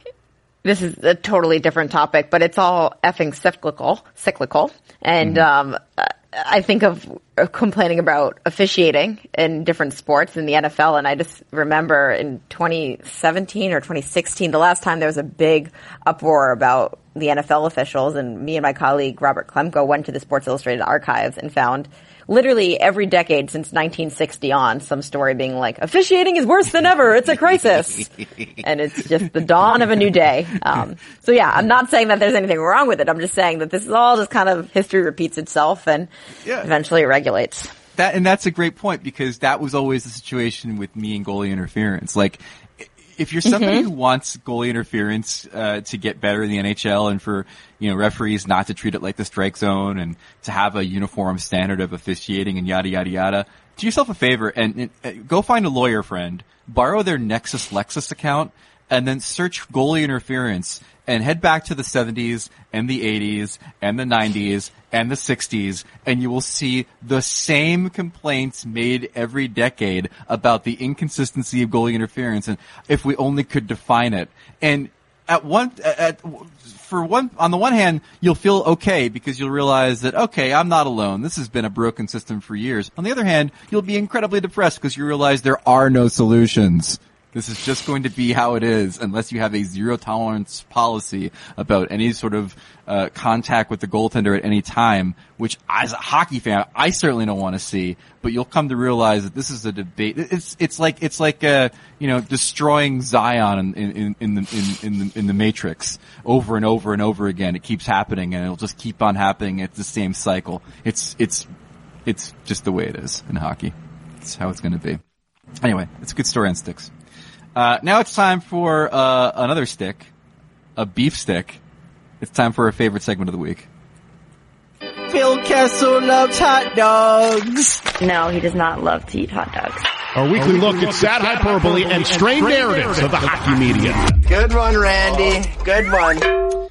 This is a totally different topic, but it's all effing cyclical, cyclical. And, mm-hmm. um, I think of complaining about officiating in different sports in the N F L. And I just remember in twenty seventeen or twenty sixteen, the last time there was a big uproar about the N F L officials, and me and my colleague Robert Klemko went to the Sports Illustrated archives and found literally every decade since nineteen sixty on, some story being like, officiating is worse than ever. It's a crisis. And it's just the dawn of a new day. Um, so yeah, I'm not saying that there's anything wrong with it. I'm just saying that this is all just kind of history repeats itself, and yeah. eventually it regulates. That, and that's a great point, because that was always the situation with me and goalie interference. Like, if you're somebody mm-hmm. who wants goalie interference uh to get better in the N H L, and for, you know, referees not to treat it like the strike zone, and to have a uniform standard of officiating and yada yada yada, do yourself a favor and, and go find a lawyer friend, borrow their Nexus Lexus account, and then search goalie interference and head back to the seventies and the eighties and the nineties and the sixties, and you will see the same complaints made every decade about the inconsistency of goalie interference, and if we only could define it. And at one, at, for one, on the one hand, you'll feel okay because you'll realize that, okay, I'm not alone. This has been a broken system for years. On the other hand, you'll be incredibly depressed because you realize there are no solutions. This is just going to be how it is unless you have a zero tolerance policy about any sort of uh contact with the goaltender at any time, which as a hockey fan, I certainly don't want to see. But you'll come to realize that this is a debate. It's it's like it's like uh you know destroying Zion in in in the in, in the in the Matrix over and over and over again. It keeps happening, and it'll just keep on happening. It's the same cycle. It's it's it's just the way it is in hockey. It's how it's going to be. Anyway, it's a good story on sticks. Uh, now it's time for, uh, another stick. A beef stick. It's time for our favorite segment of the week. Phil Kessel loves hot dogs. No, he does not love to eat hot dogs. Our weekly look at sad hyperbole and strained narratives of the hockey media. Good one, Randy. Good one.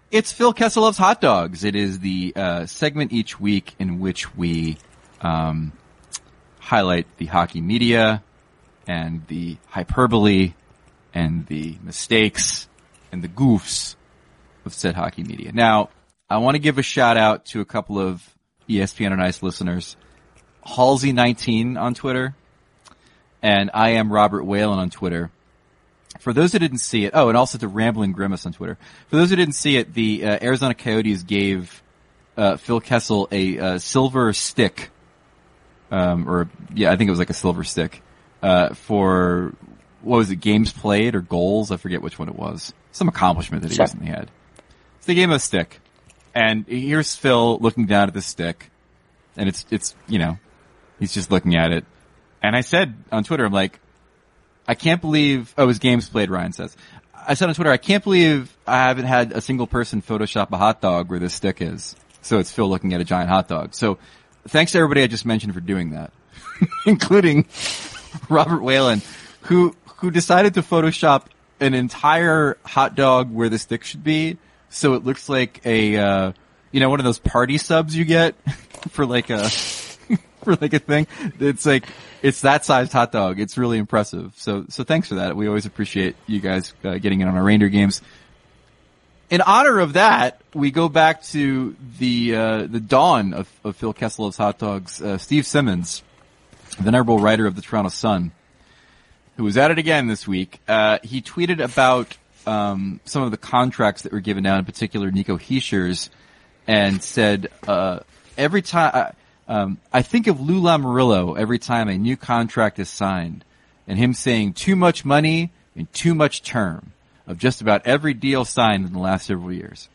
It's Phil Kessel Loves Hot Dogs. It is the uh, segment each week in which we um, highlight the hockey media and the hyperbole and the mistakes and the goofs of said hockey media. Now, I want to give a shout out to a couple of E S P N on Ice listeners. Halsey nineteen on Twitter, and I am Robert Whalen on Twitter. For those who didn't see it, oh, and also to Rambling Grimace on Twitter. For those who didn't see it, the uh, Arizona Coyotes gave uh, Phil Kessel a uh, silver stick, um, or yeah, I think it was like a silver stick uh, for what was it, games played or goals? I forget which one it was. Some accomplishment that he sure. recently had. So they gave him a stick, and here's Phil looking down at the stick, and it's it's you know, he's just looking at it, and I said on Twitter, I'm like, I can't believe, oh, it was games played, Ryan says. I said on Twitter, I can't believe I haven't had a single person Photoshop a hot dog where this stick is. So it's Phil looking at a giant hot dog. So thanks to everybody I just mentioned for doing that, including Robert Whalen, who, who decided to Photoshop an entire hot dog where the stick should be. So it looks like a, uh, you know, one of those party subs you get for like a, for like a thing. It's like, it's that sized hot dog. It's really impressive. So, so thanks for that. We always appreciate you guys uh, getting in on our reindeer games. In honor of that, we go back to the, uh, the dawn of, of Phil Kessel Loves Hot Dogs. Uh, Steve Simmons, the venerable writer of the Toronto Sun, who was at it again this week. Uh, he tweeted about, um, some of the contracts that were given out, in particular Nico Hischier's, and said, uh, every time, uh, Um, I think of Lou Lamoriello every time a new contract is signed, and him saying too much money and too much term of just about every deal signed in the last several years.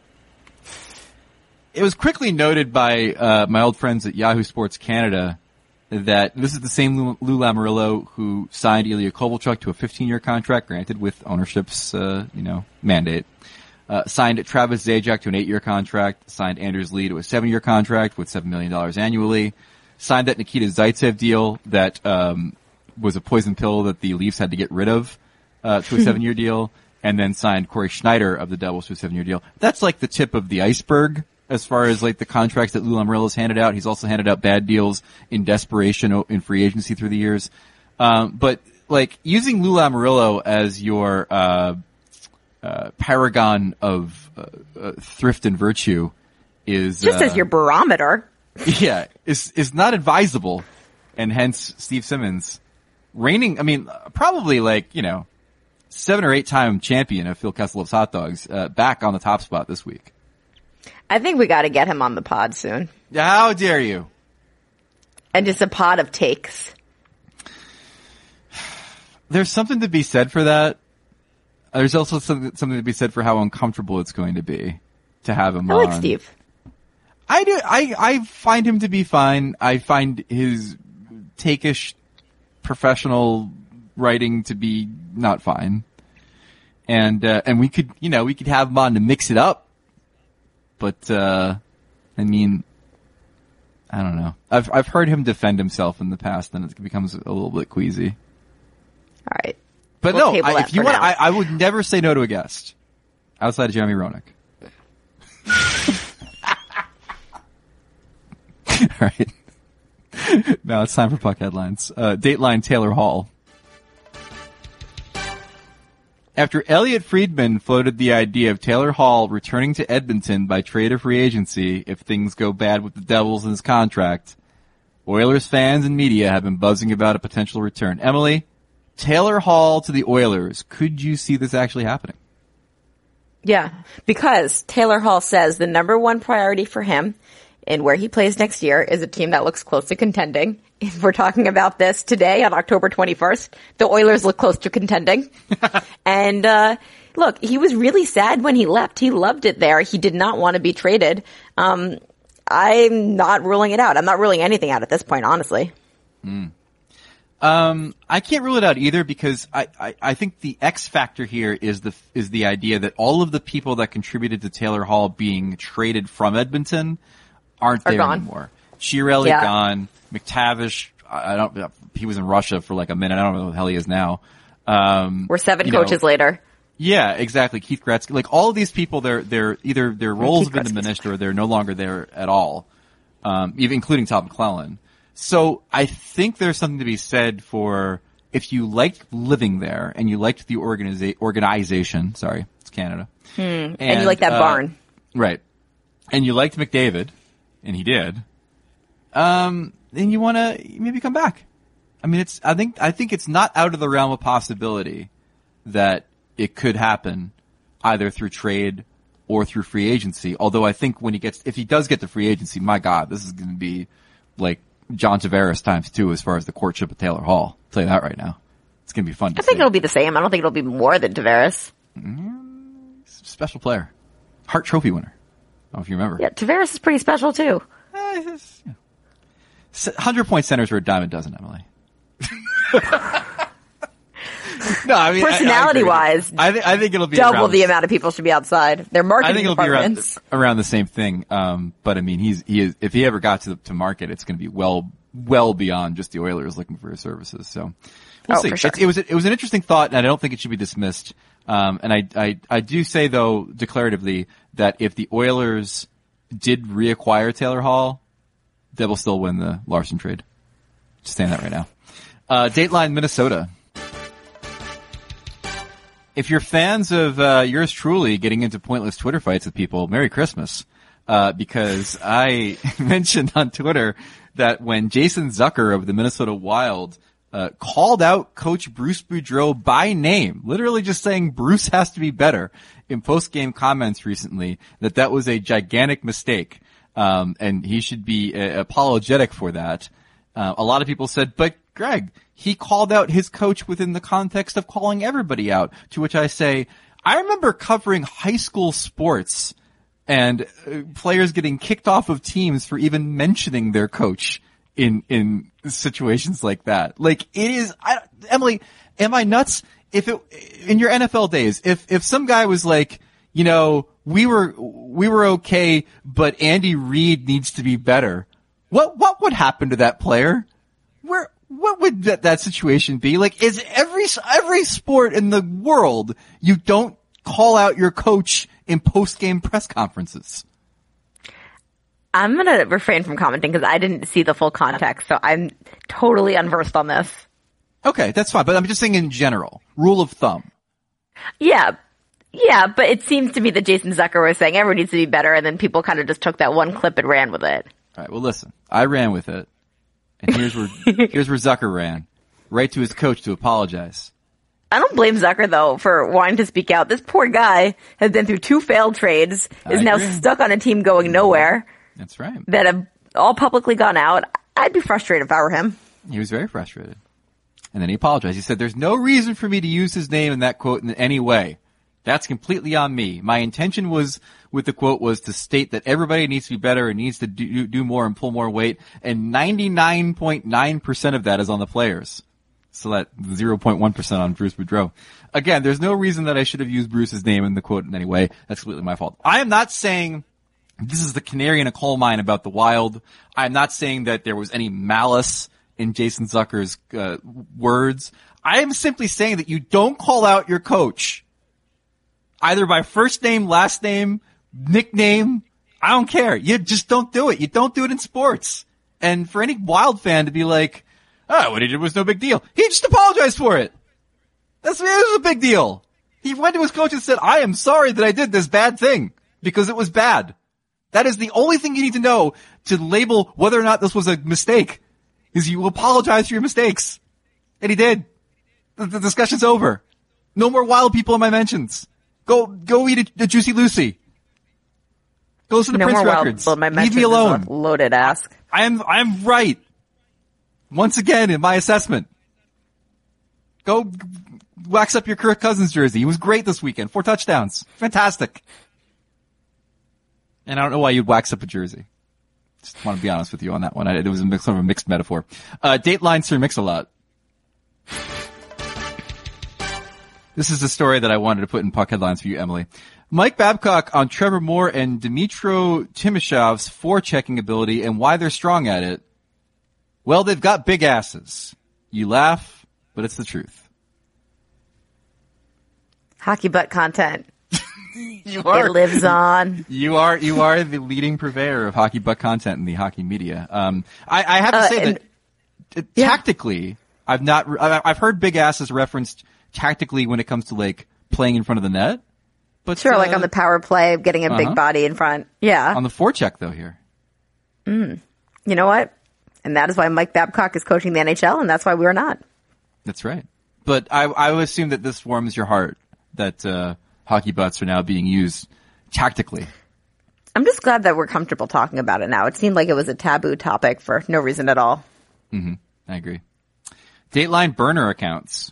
It was quickly noted by uh, my old friends at Yahoo Sports Canada that this is the same Lou, Lou Lamoriello who signed Ilya Kovalchuk to a fifteen-year contract, granted with ownership's uh, you know mandate. Uh, signed Travis Zajac to an eight-year contract, signed Anders Lee to a seven-year contract with seven million dollars annually, signed that Nikita Zaitsev deal that um, was a poison pill that the Leafs had to get rid of uh, to a seven-year deal, and then signed Corey Schneider of the Devils to a seven-year deal. That's like the tip of the iceberg as far as like the contracts that Lou Lamoriello's handed out. He's also handed out bad deals in desperation in free agency through the years. Um, but like using Lou Lamoriello as your uh Uh, paragon of uh, uh, thrift and virtue is just uh, as your barometer. Yeah, is is not advisable, and hence Steve Simmons, reigning. I mean, probably like you know, seven or eight time champion of Phil Kessel Loves Hot Dogs, uh, back on the top spot this week. I think we got to get him on the pod soon. How dare you? And just a pod of takes. There's something to be said for that. There's also something, something to be said for how uncomfortable it's going to be to have him I on. like Steve. I do. I, I find him to be fine. I find his take-ish professional writing to be not fine. And, uh, and we could, you know, we could have him on to mix it up. But, uh, I mean, I don't know. I've, I've heard him defend himself in the past and it becomes a little bit queasy. All right. But We'll no, I, if you want, now. I, I would never say no to a guest outside of Jeremy Roenick. All right. Now it's time for puck headlines. Uh, Dateline Taylor Hall. After Elliot Friedman floated the idea of Taylor Hall returning to Edmonton by trade or free agency if things go bad with the Devils in his contract, Oilers fans and media have been buzzing about a potential return. Emily, Taylor Hall to the Oilers. Could you see this actually happening? Yeah, because Taylor Hall says the number one priority for him and where he plays next year is a team that looks close to contending. If we're talking about this today on October twenty-first, the Oilers look close to contending. And, uh, look, he was really sad when he left. He loved it there. He did not want to be traded. Um, I'm not ruling it out. I'm not ruling anything out at this point, honestly. Mm. Um, I can't rule it out either because I, I, I think the X factor here is the, is the idea that all of the people that contributed to Taylor Hall being traded from Edmonton aren't Are there gone. anymore. Chiarelli Yeah. gone. McTavish, I don't, he was in Russia for like a minute. I don't know who the hell he is now. Um, We're seven you coaches know, later. Yeah, exactly. Keith Gretzky, like all of these people, they're they're either their roles have been diminished or they're no longer there at all, um, even including Todd McClellan. So I think there's something to be said for if you liked living there and you liked the organiza- organization. Sorry, it's Canada, hmm. and, and you like that uh, barn, right? And you liked McDavid, and he did. Um, then you want to maybe come back. I mean, it's, I think, I think it's not out of the realm of possibility that it could happen either through trade or through free agency. Although I think when he gets, if he does get to free agency, my God, this is going to be like John Tavares times two as far as the courtship of Taylor Hall. I'll tell you that right now. It's going to be fun to I think see. It'll be the same. I don't think it'll be more than Tavares. Mm, special player. Hart Trophy winner. I don't know if you remember. Yeah, Tavares is pretty special too. Uh, yeah. one hundred point centers are a dime a dozen, Emily. No, I mean, personality-wise, I, I, I, think, I think it'll be double the the, amount of people should be outside. Their marketing I think it'll departments. be around, around the same thing. Um, but I mean, he's he is if he ever got to to market, it's going to be well well beyond just the Oilers looking for his services. So we'll oh, see. For sure. It, it was it was an interesting thought, and I don't think it should be dismissed. Um, and I I I do say though declaratively that if the Oilers did reacquire Taylor Hall, they will still win the Larson trade. Just saying that right now. Uh, Dateline Minnesota. If you're fans of uh, yours truly getting into pointless Twitter fights with people, Merry Christmas. Uh, because I mentioned on Twitter that when Jason Zucker of the Minnesota Wild uh, called out Coach Bruce Boudreau by name, literally just saying Bruce has to be better in post-game comments recently, that that was a gigantic mistake. Um, and he should be uh, apologetic for that. Uh, a lot of people said, but Greg, he called out his coach within the context of calling everybody out, to which I say, I remember covering high school sports and uh, players getting kicked off of teams for even mentioning their coach in, in situations like that. Like it is, I, Emily, am I nuts? If it, in your N F L days, if, if some guy was like, you know, we were, we were okay, but Andy Reid needs to be better. What, what would happen to that player? Where, what would that, that situation be? Like, is every, every sport in the world, you don't call out your coach in post-game press conferences? I'm gonna refrain from commenting because I didn't see the full context, so I'm totally unversed on this. Okay, that's fine, but I'm just saying in general, rule of thumb. Yeah. Yeah, but it seems to me that Jason Zucker was saying everyone needs to be better, and then people kind of just took that one clip and ran with it. All right, well, listen, I ran with it, and here's where here's where Zucker ran, right to his coach to apologize. I don't blame Zucker though for wanting to speak out. This poor guy has been through two failed trades, is now stuck on a team going nowhere. That's right. That have all publicly gone out. I'd be frustrated if I were him. He was very frustrated, and then he apologized. He said, "There's no reason for me to use his name in that quote in any way. That's completely on me. My intention was with the quote was to state that everybody needs to be better and needs to do, do more and pull more weight. And ninety-nine point nine percent of that is on the players. So that zero point one percent on Bruce Boudreau. Again, there's no reason that I should have used Bruce's name in the quote in any way. That's completely my fault. I am not saying this is the canary in a coal mine about the Wild. I'm not saying that there was any malice in Jason Zucker's uh, words. I am simply saying that you don't call out your coach either by first name, last name, nickname. I don't care. You just don't do it. You don't do it in sports. And for any Wild fan to be like, oh, what he did was no big deal. He just apologized for it. That's, it was a big deal. He went to his coach and said, I am sorry that I did this bad thing because it was bad. That is the only thing you need to know to label whether or not this was a mistake, is you apologize for your mistakes. And he did. The, the discussion's over. No more Wild people in my mentions. Go, go eat a, a Juicy Lucy. Go listen to no Prince more Records. Wild, Leave me alone. Loaded ask. I am, I am right. Once again, in my assessment. Go wax up your Kirk Cousins jersey. He was great this weekend. Four touchdowns. Fantastic. And I don't know why you'd wax up a jersey. Just want to be honest with you on that one. I, it was a mix, sort of a mixed metaphor. Uh, Dateline Sir Mix-a-Lot. This is the story that I wanted to put in puck headlines for you, Emily. Mike Babcock on Trevor Moore and Dmytro Timoshov's forechecking ability and why they're strong at it. Well, they've got big asses. You laugh, but it's the truth. Hockey butt content. You are. It lives on. You are you are the leading purveyor of hockey butt content in the hockey media. Um, I, I have to Uh, say and- that t- Yeah. tactically, I've not. I- I've heard big asses referenced tactically when it comes to like playing in front of the net. But Sure, uh, like on the power play, getting a uh-huh. big body in front. Yeah. on the forecheck though here. You know what? And that is why Mike Babcock is coaching the N H L, and that's why we're not. That's right. But I I would assume that this warms your heart that uh, hockey butts are now being used tactically. I'm just glad that we're comfortable talking about it now. It seemed like it was a taboo topic for no reason at all. I agree. Dateline burner accounts.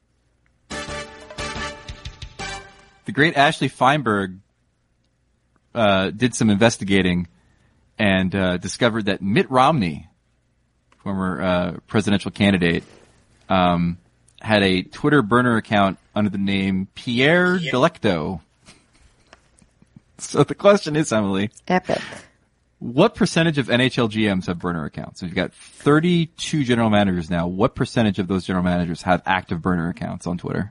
The great Ashley Feinberg uh, did some investigating and uh, discovered that Mitt Romney, former uh, presidential candidate, um, had a Twitter burner account under the name Pierre Delecto. So the question is, Emily, Epic. what percentage of N H L G Ms have burner accounts? So you've got thirty-two general managers now. What percentage of those general managers have active burner accounts on Twitter?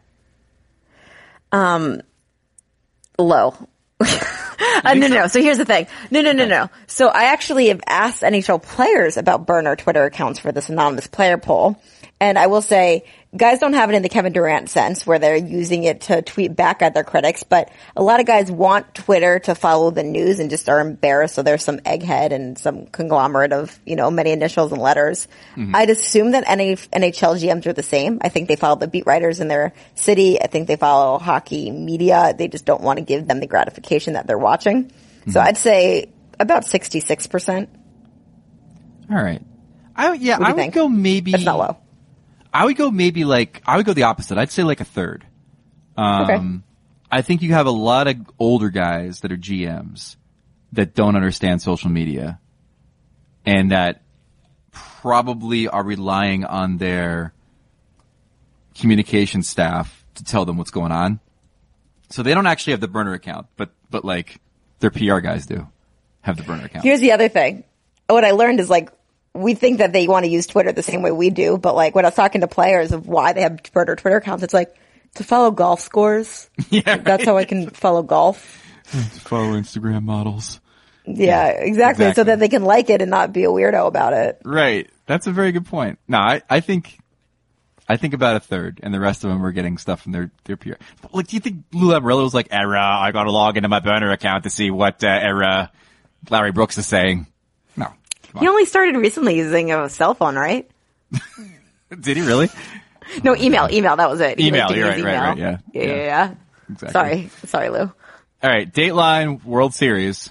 Low. Uh, no, no, no. So here's the thing. No, no, no, no. So I actually have asked N H L players about burner Twitter accounts for this anonymous player poll. And I will say, guys don't have it in the Kevin Durant sense where they're using it to tweet back at their critics, but a lot of guys want Twitter to follow the news and just are embarrassed. So there's some egghead and some conglomerate of, you know, many initials and letters. I'd assume that N H L G Ms are the same. I think they follow the beat writers in their city. I think they follow hockey media. They just don't want to give them the gratification that they're watching. So I'd say about sixty-six percent. All right. I, yeah, What do you I would think? go maybe. That's not low. I would go maybe like, I would go the opposite. I'd say like a third. Um, Okay. I think you have a lot of older guys that are G Ms that don't understand social media and that probably are relying on their communication staff to tell them what's going on. So they don't actually have the burner account, but, but like their P R guys do have the burner account. Here's the other thing. What I learned is like, we think that they want to use Twitter the same way we do, but like when I was talking to players of why they have Twitter Twitter accounts, it's like to follow golf scores. Yeah, That's how I can follow golf. follow Instagram models. Yeah, exactly. So exactly. that they can like it and not be a weirdo about it. Right. That's a very good point. No, I, I think, I think about a third, and the rest of them were getting stuff from their, their P R. Like, do you think Lou Lamoriello was like, error, I gotta log into my burner account to see what, uh, error Larry Brooks is saying? No. Come He on. only started recently using a cell phone, right? Did he really? No, email, email. That was it. He Email, didn't you're use right, right, email. right, yeah. Yeah, Yeah. yeah, yeah. Exactly. Sorry. Sorry, Lou. All right. Dateline World Series.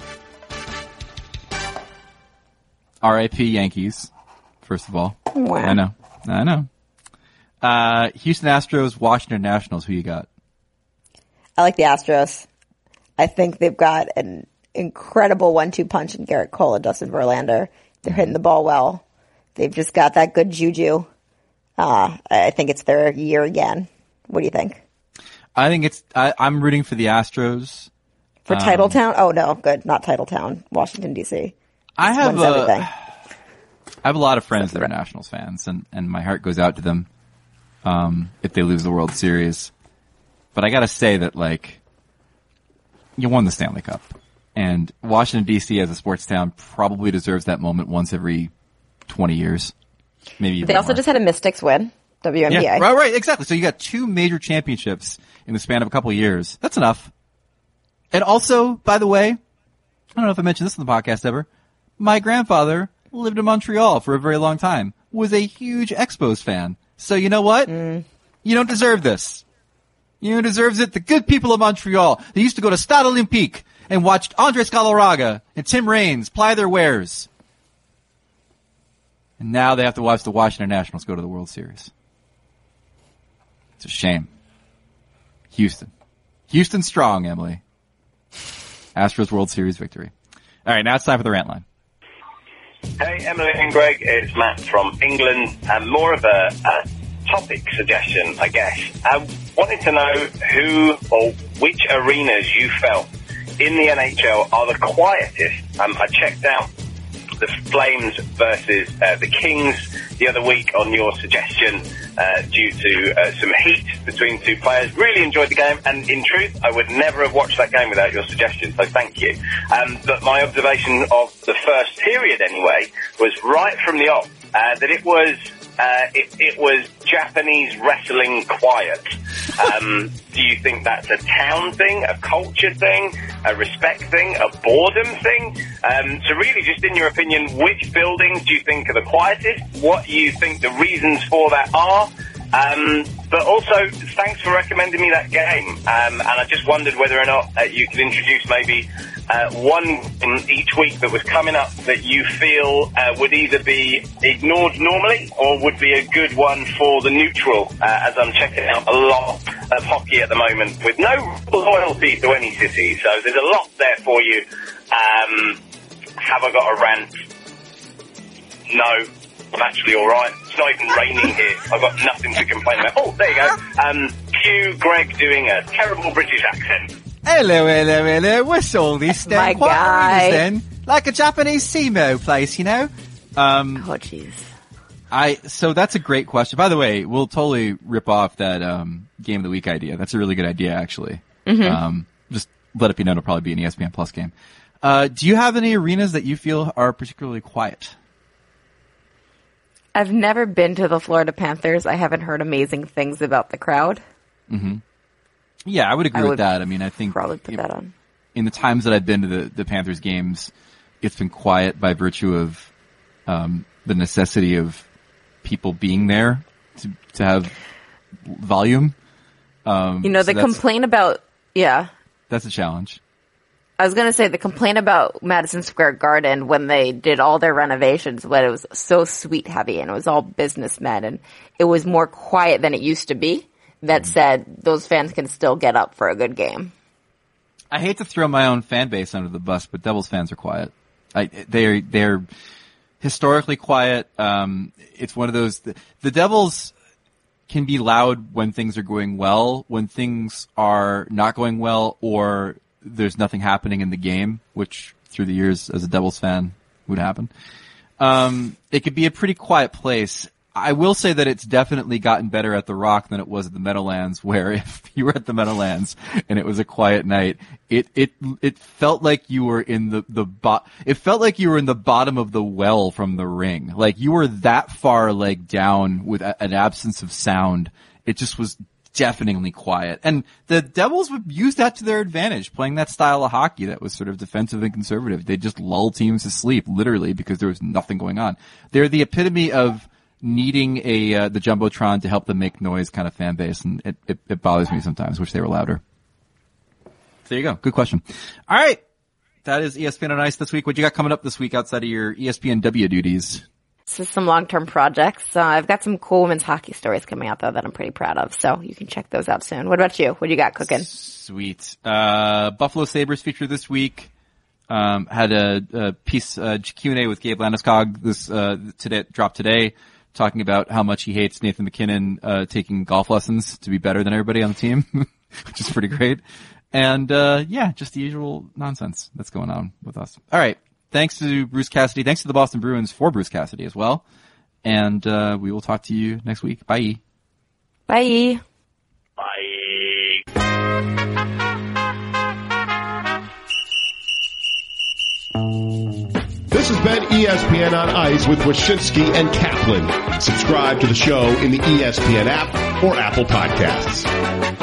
R I P Yankees. First of all. Wow. I know. I know. Uh, Houston Astros, Washington Nationals. Who you got? I like the Astros. I think they've got an incredible one two punch in Garrett Cole and Dustin Verlander. They're hitting the ball well. They've just got that good juju. Uh, I think it's their year again. What do you think? I think it's, I, I'm rooting for the Astros. For Titletown? Oh, no, good. Not Titletown. Washington, D C. I have Wins everything. a, I have a lot of friends that are Nationals fans, and, and my heart goes out to them um, if they lose the World Series. But I gotta say that, like, you won the Stanley Cup. And Washington, D C as a sports town probably deserves that moment once every twenty years. Maybe even They also more. just had a Mystics win. W N B A. Yeah, right, right, exactly. So you got two major championships in the span of a couple of years. That's enough. And also, by the way, I don't know if I mentioned this in the podcast ever, my grandfather lived in Montreal for a very long time, was a huge Expos fan. So you know what? Mm. You don't deserve this. You know who deserves it? The good people of Montreal. They used to go to Stade Olympique and watched Andres Galarraga and Tim Raines ply their wares. And now they have to watch the Washington Nationals go to the World Series. It's a shame. Houston. Houston strong, Emily. Astros World Series victory. All right, now it's time for the rant line. Hey, Emily and Greg, it's Matt from England, and more of a, a topic suggestion, I guess. I wanted to know who or which arenas you felt in the N H L are the quietest. Um, I checked out the Flames versus uh, the Kings the other week on your suggestion, uh, due to uh, some heat between two players. Really enjoyed the game, and in truth, I would never have watched that game without your suggestion, so thank you. Um, but my observation of the first period, anyway, was right from the off uh, that it was uh, it, it was Japanese wrestling quiet. Um, do you think that's a town thing, a culture thing, a respect thing, a boredom thing? Um, so really, just in your opinion, which buildings do you think are the quietest? What do you think the reasons for that are? Um, but also, thanks for recommending me that game. Um, and I just wondered whether or not uh, you could introduce maybe uh, one in each week that was coming up that you feel uh, would either be ignored normally or would be a good one for the neutral, uh, as I'm checking out a lot of hockey at the moment with no loyalty to any city. So there's a lot there for you. Um, have I got a rant? No. I'm actually alright. It's not even raining here. I've got nothing to complain about. Oh, there you go. Um, cue Greg doing a terrible British accent. Hello, hello, hello. What's all this then? My Quite guy. then. Like a Japanese sumo place, you know? Um, Oh, jeez. I, so that's a great question. By the way, we'll totally rip off that, um, game of the week idea. That's a really good idea, actually. Mm-hmm. Um, just let it be known it'll probably be an E S P N Plus game. Uh, do you have any arenas that you feel are particularly quiet? I've never been to the Florida Panthers. I haven't heard amazing things about the crowd. Mm-hmm. Yeah, I would agree I with would that. I mean, I think Probably put in, that on. in the times that I've been to the, the Panthers games, it's been quiet by virtue of um, the necessity of people being there to to have volume. Um, You know, so the that's, complaint about, yeah. that's a challenge. I was going to say the complaint about Madison Square Garden when they did all their renovations, when it was so suite heavy and it was all businessmen and it was more quiet than it used to be. That said, those fans can still get up for a good game. I hate to throw my own fan base under the bus, but Devils fans are quiet. I, they're, they're historically quiet. Um, it's one of those, the, the Devils can be loud when things are going well, when things are not going well, or there's nothing happening in the game, which through the years as a Devils fan would happen. Um, it could be a pretty quiet place. I will say that it's definitely gotten better at the Rock than it was at the Meadowlands, where if you were at the Meadowlands and it was a quiet night, it, it, it felt like you were in the, the bot, it felt like you were in the bottom of the well from the ring. Like you were that far like down with a, an absence of sound. It just was deafeningly quiet. And the Devils would use that to their advantage, playing that style of hockey that was sort of defensive and conservative. They just lull teams to sleep, literally, because there was nothing going on. They're the epitome of needing a uh, the Jumbotron to help them make noise kind of fan base, and it, it, it bothers me sometimes. Wish they were louder. So there you go. Good question. All right. That is E S P N on Ice this week. What you got coming up this week outside of your E S P N W duties? So some long-term projects. Uh, I've got some cool women's hockey stories coming out, though, that I'm pretty proud of. So you can check those out soon. What about you? What do you got cooking? Sweet. Uh, Buffalo Sabres feature this week. Um, had a, a piece, uh, Q and A with Gabe Landeskog this, uh, today, dropped today, talking about how much he hates Nathan MacKinnon, uh, taking golf lessons to be better than everybody on the team, which is pretty great. And, uh, yeah, just the usual nonsense that's going on with us. All right. Thanks to Bruce Cassidy. Thanks to the Boston Bruins for Bruce Cassidy as well. And, uh, we will talk to you next week. Bye. Bye. Bye. This has been E S P N on Ice with Wyshynski and Kaplan. Subscribe to the show in the E S P N app or Apple Podcasts.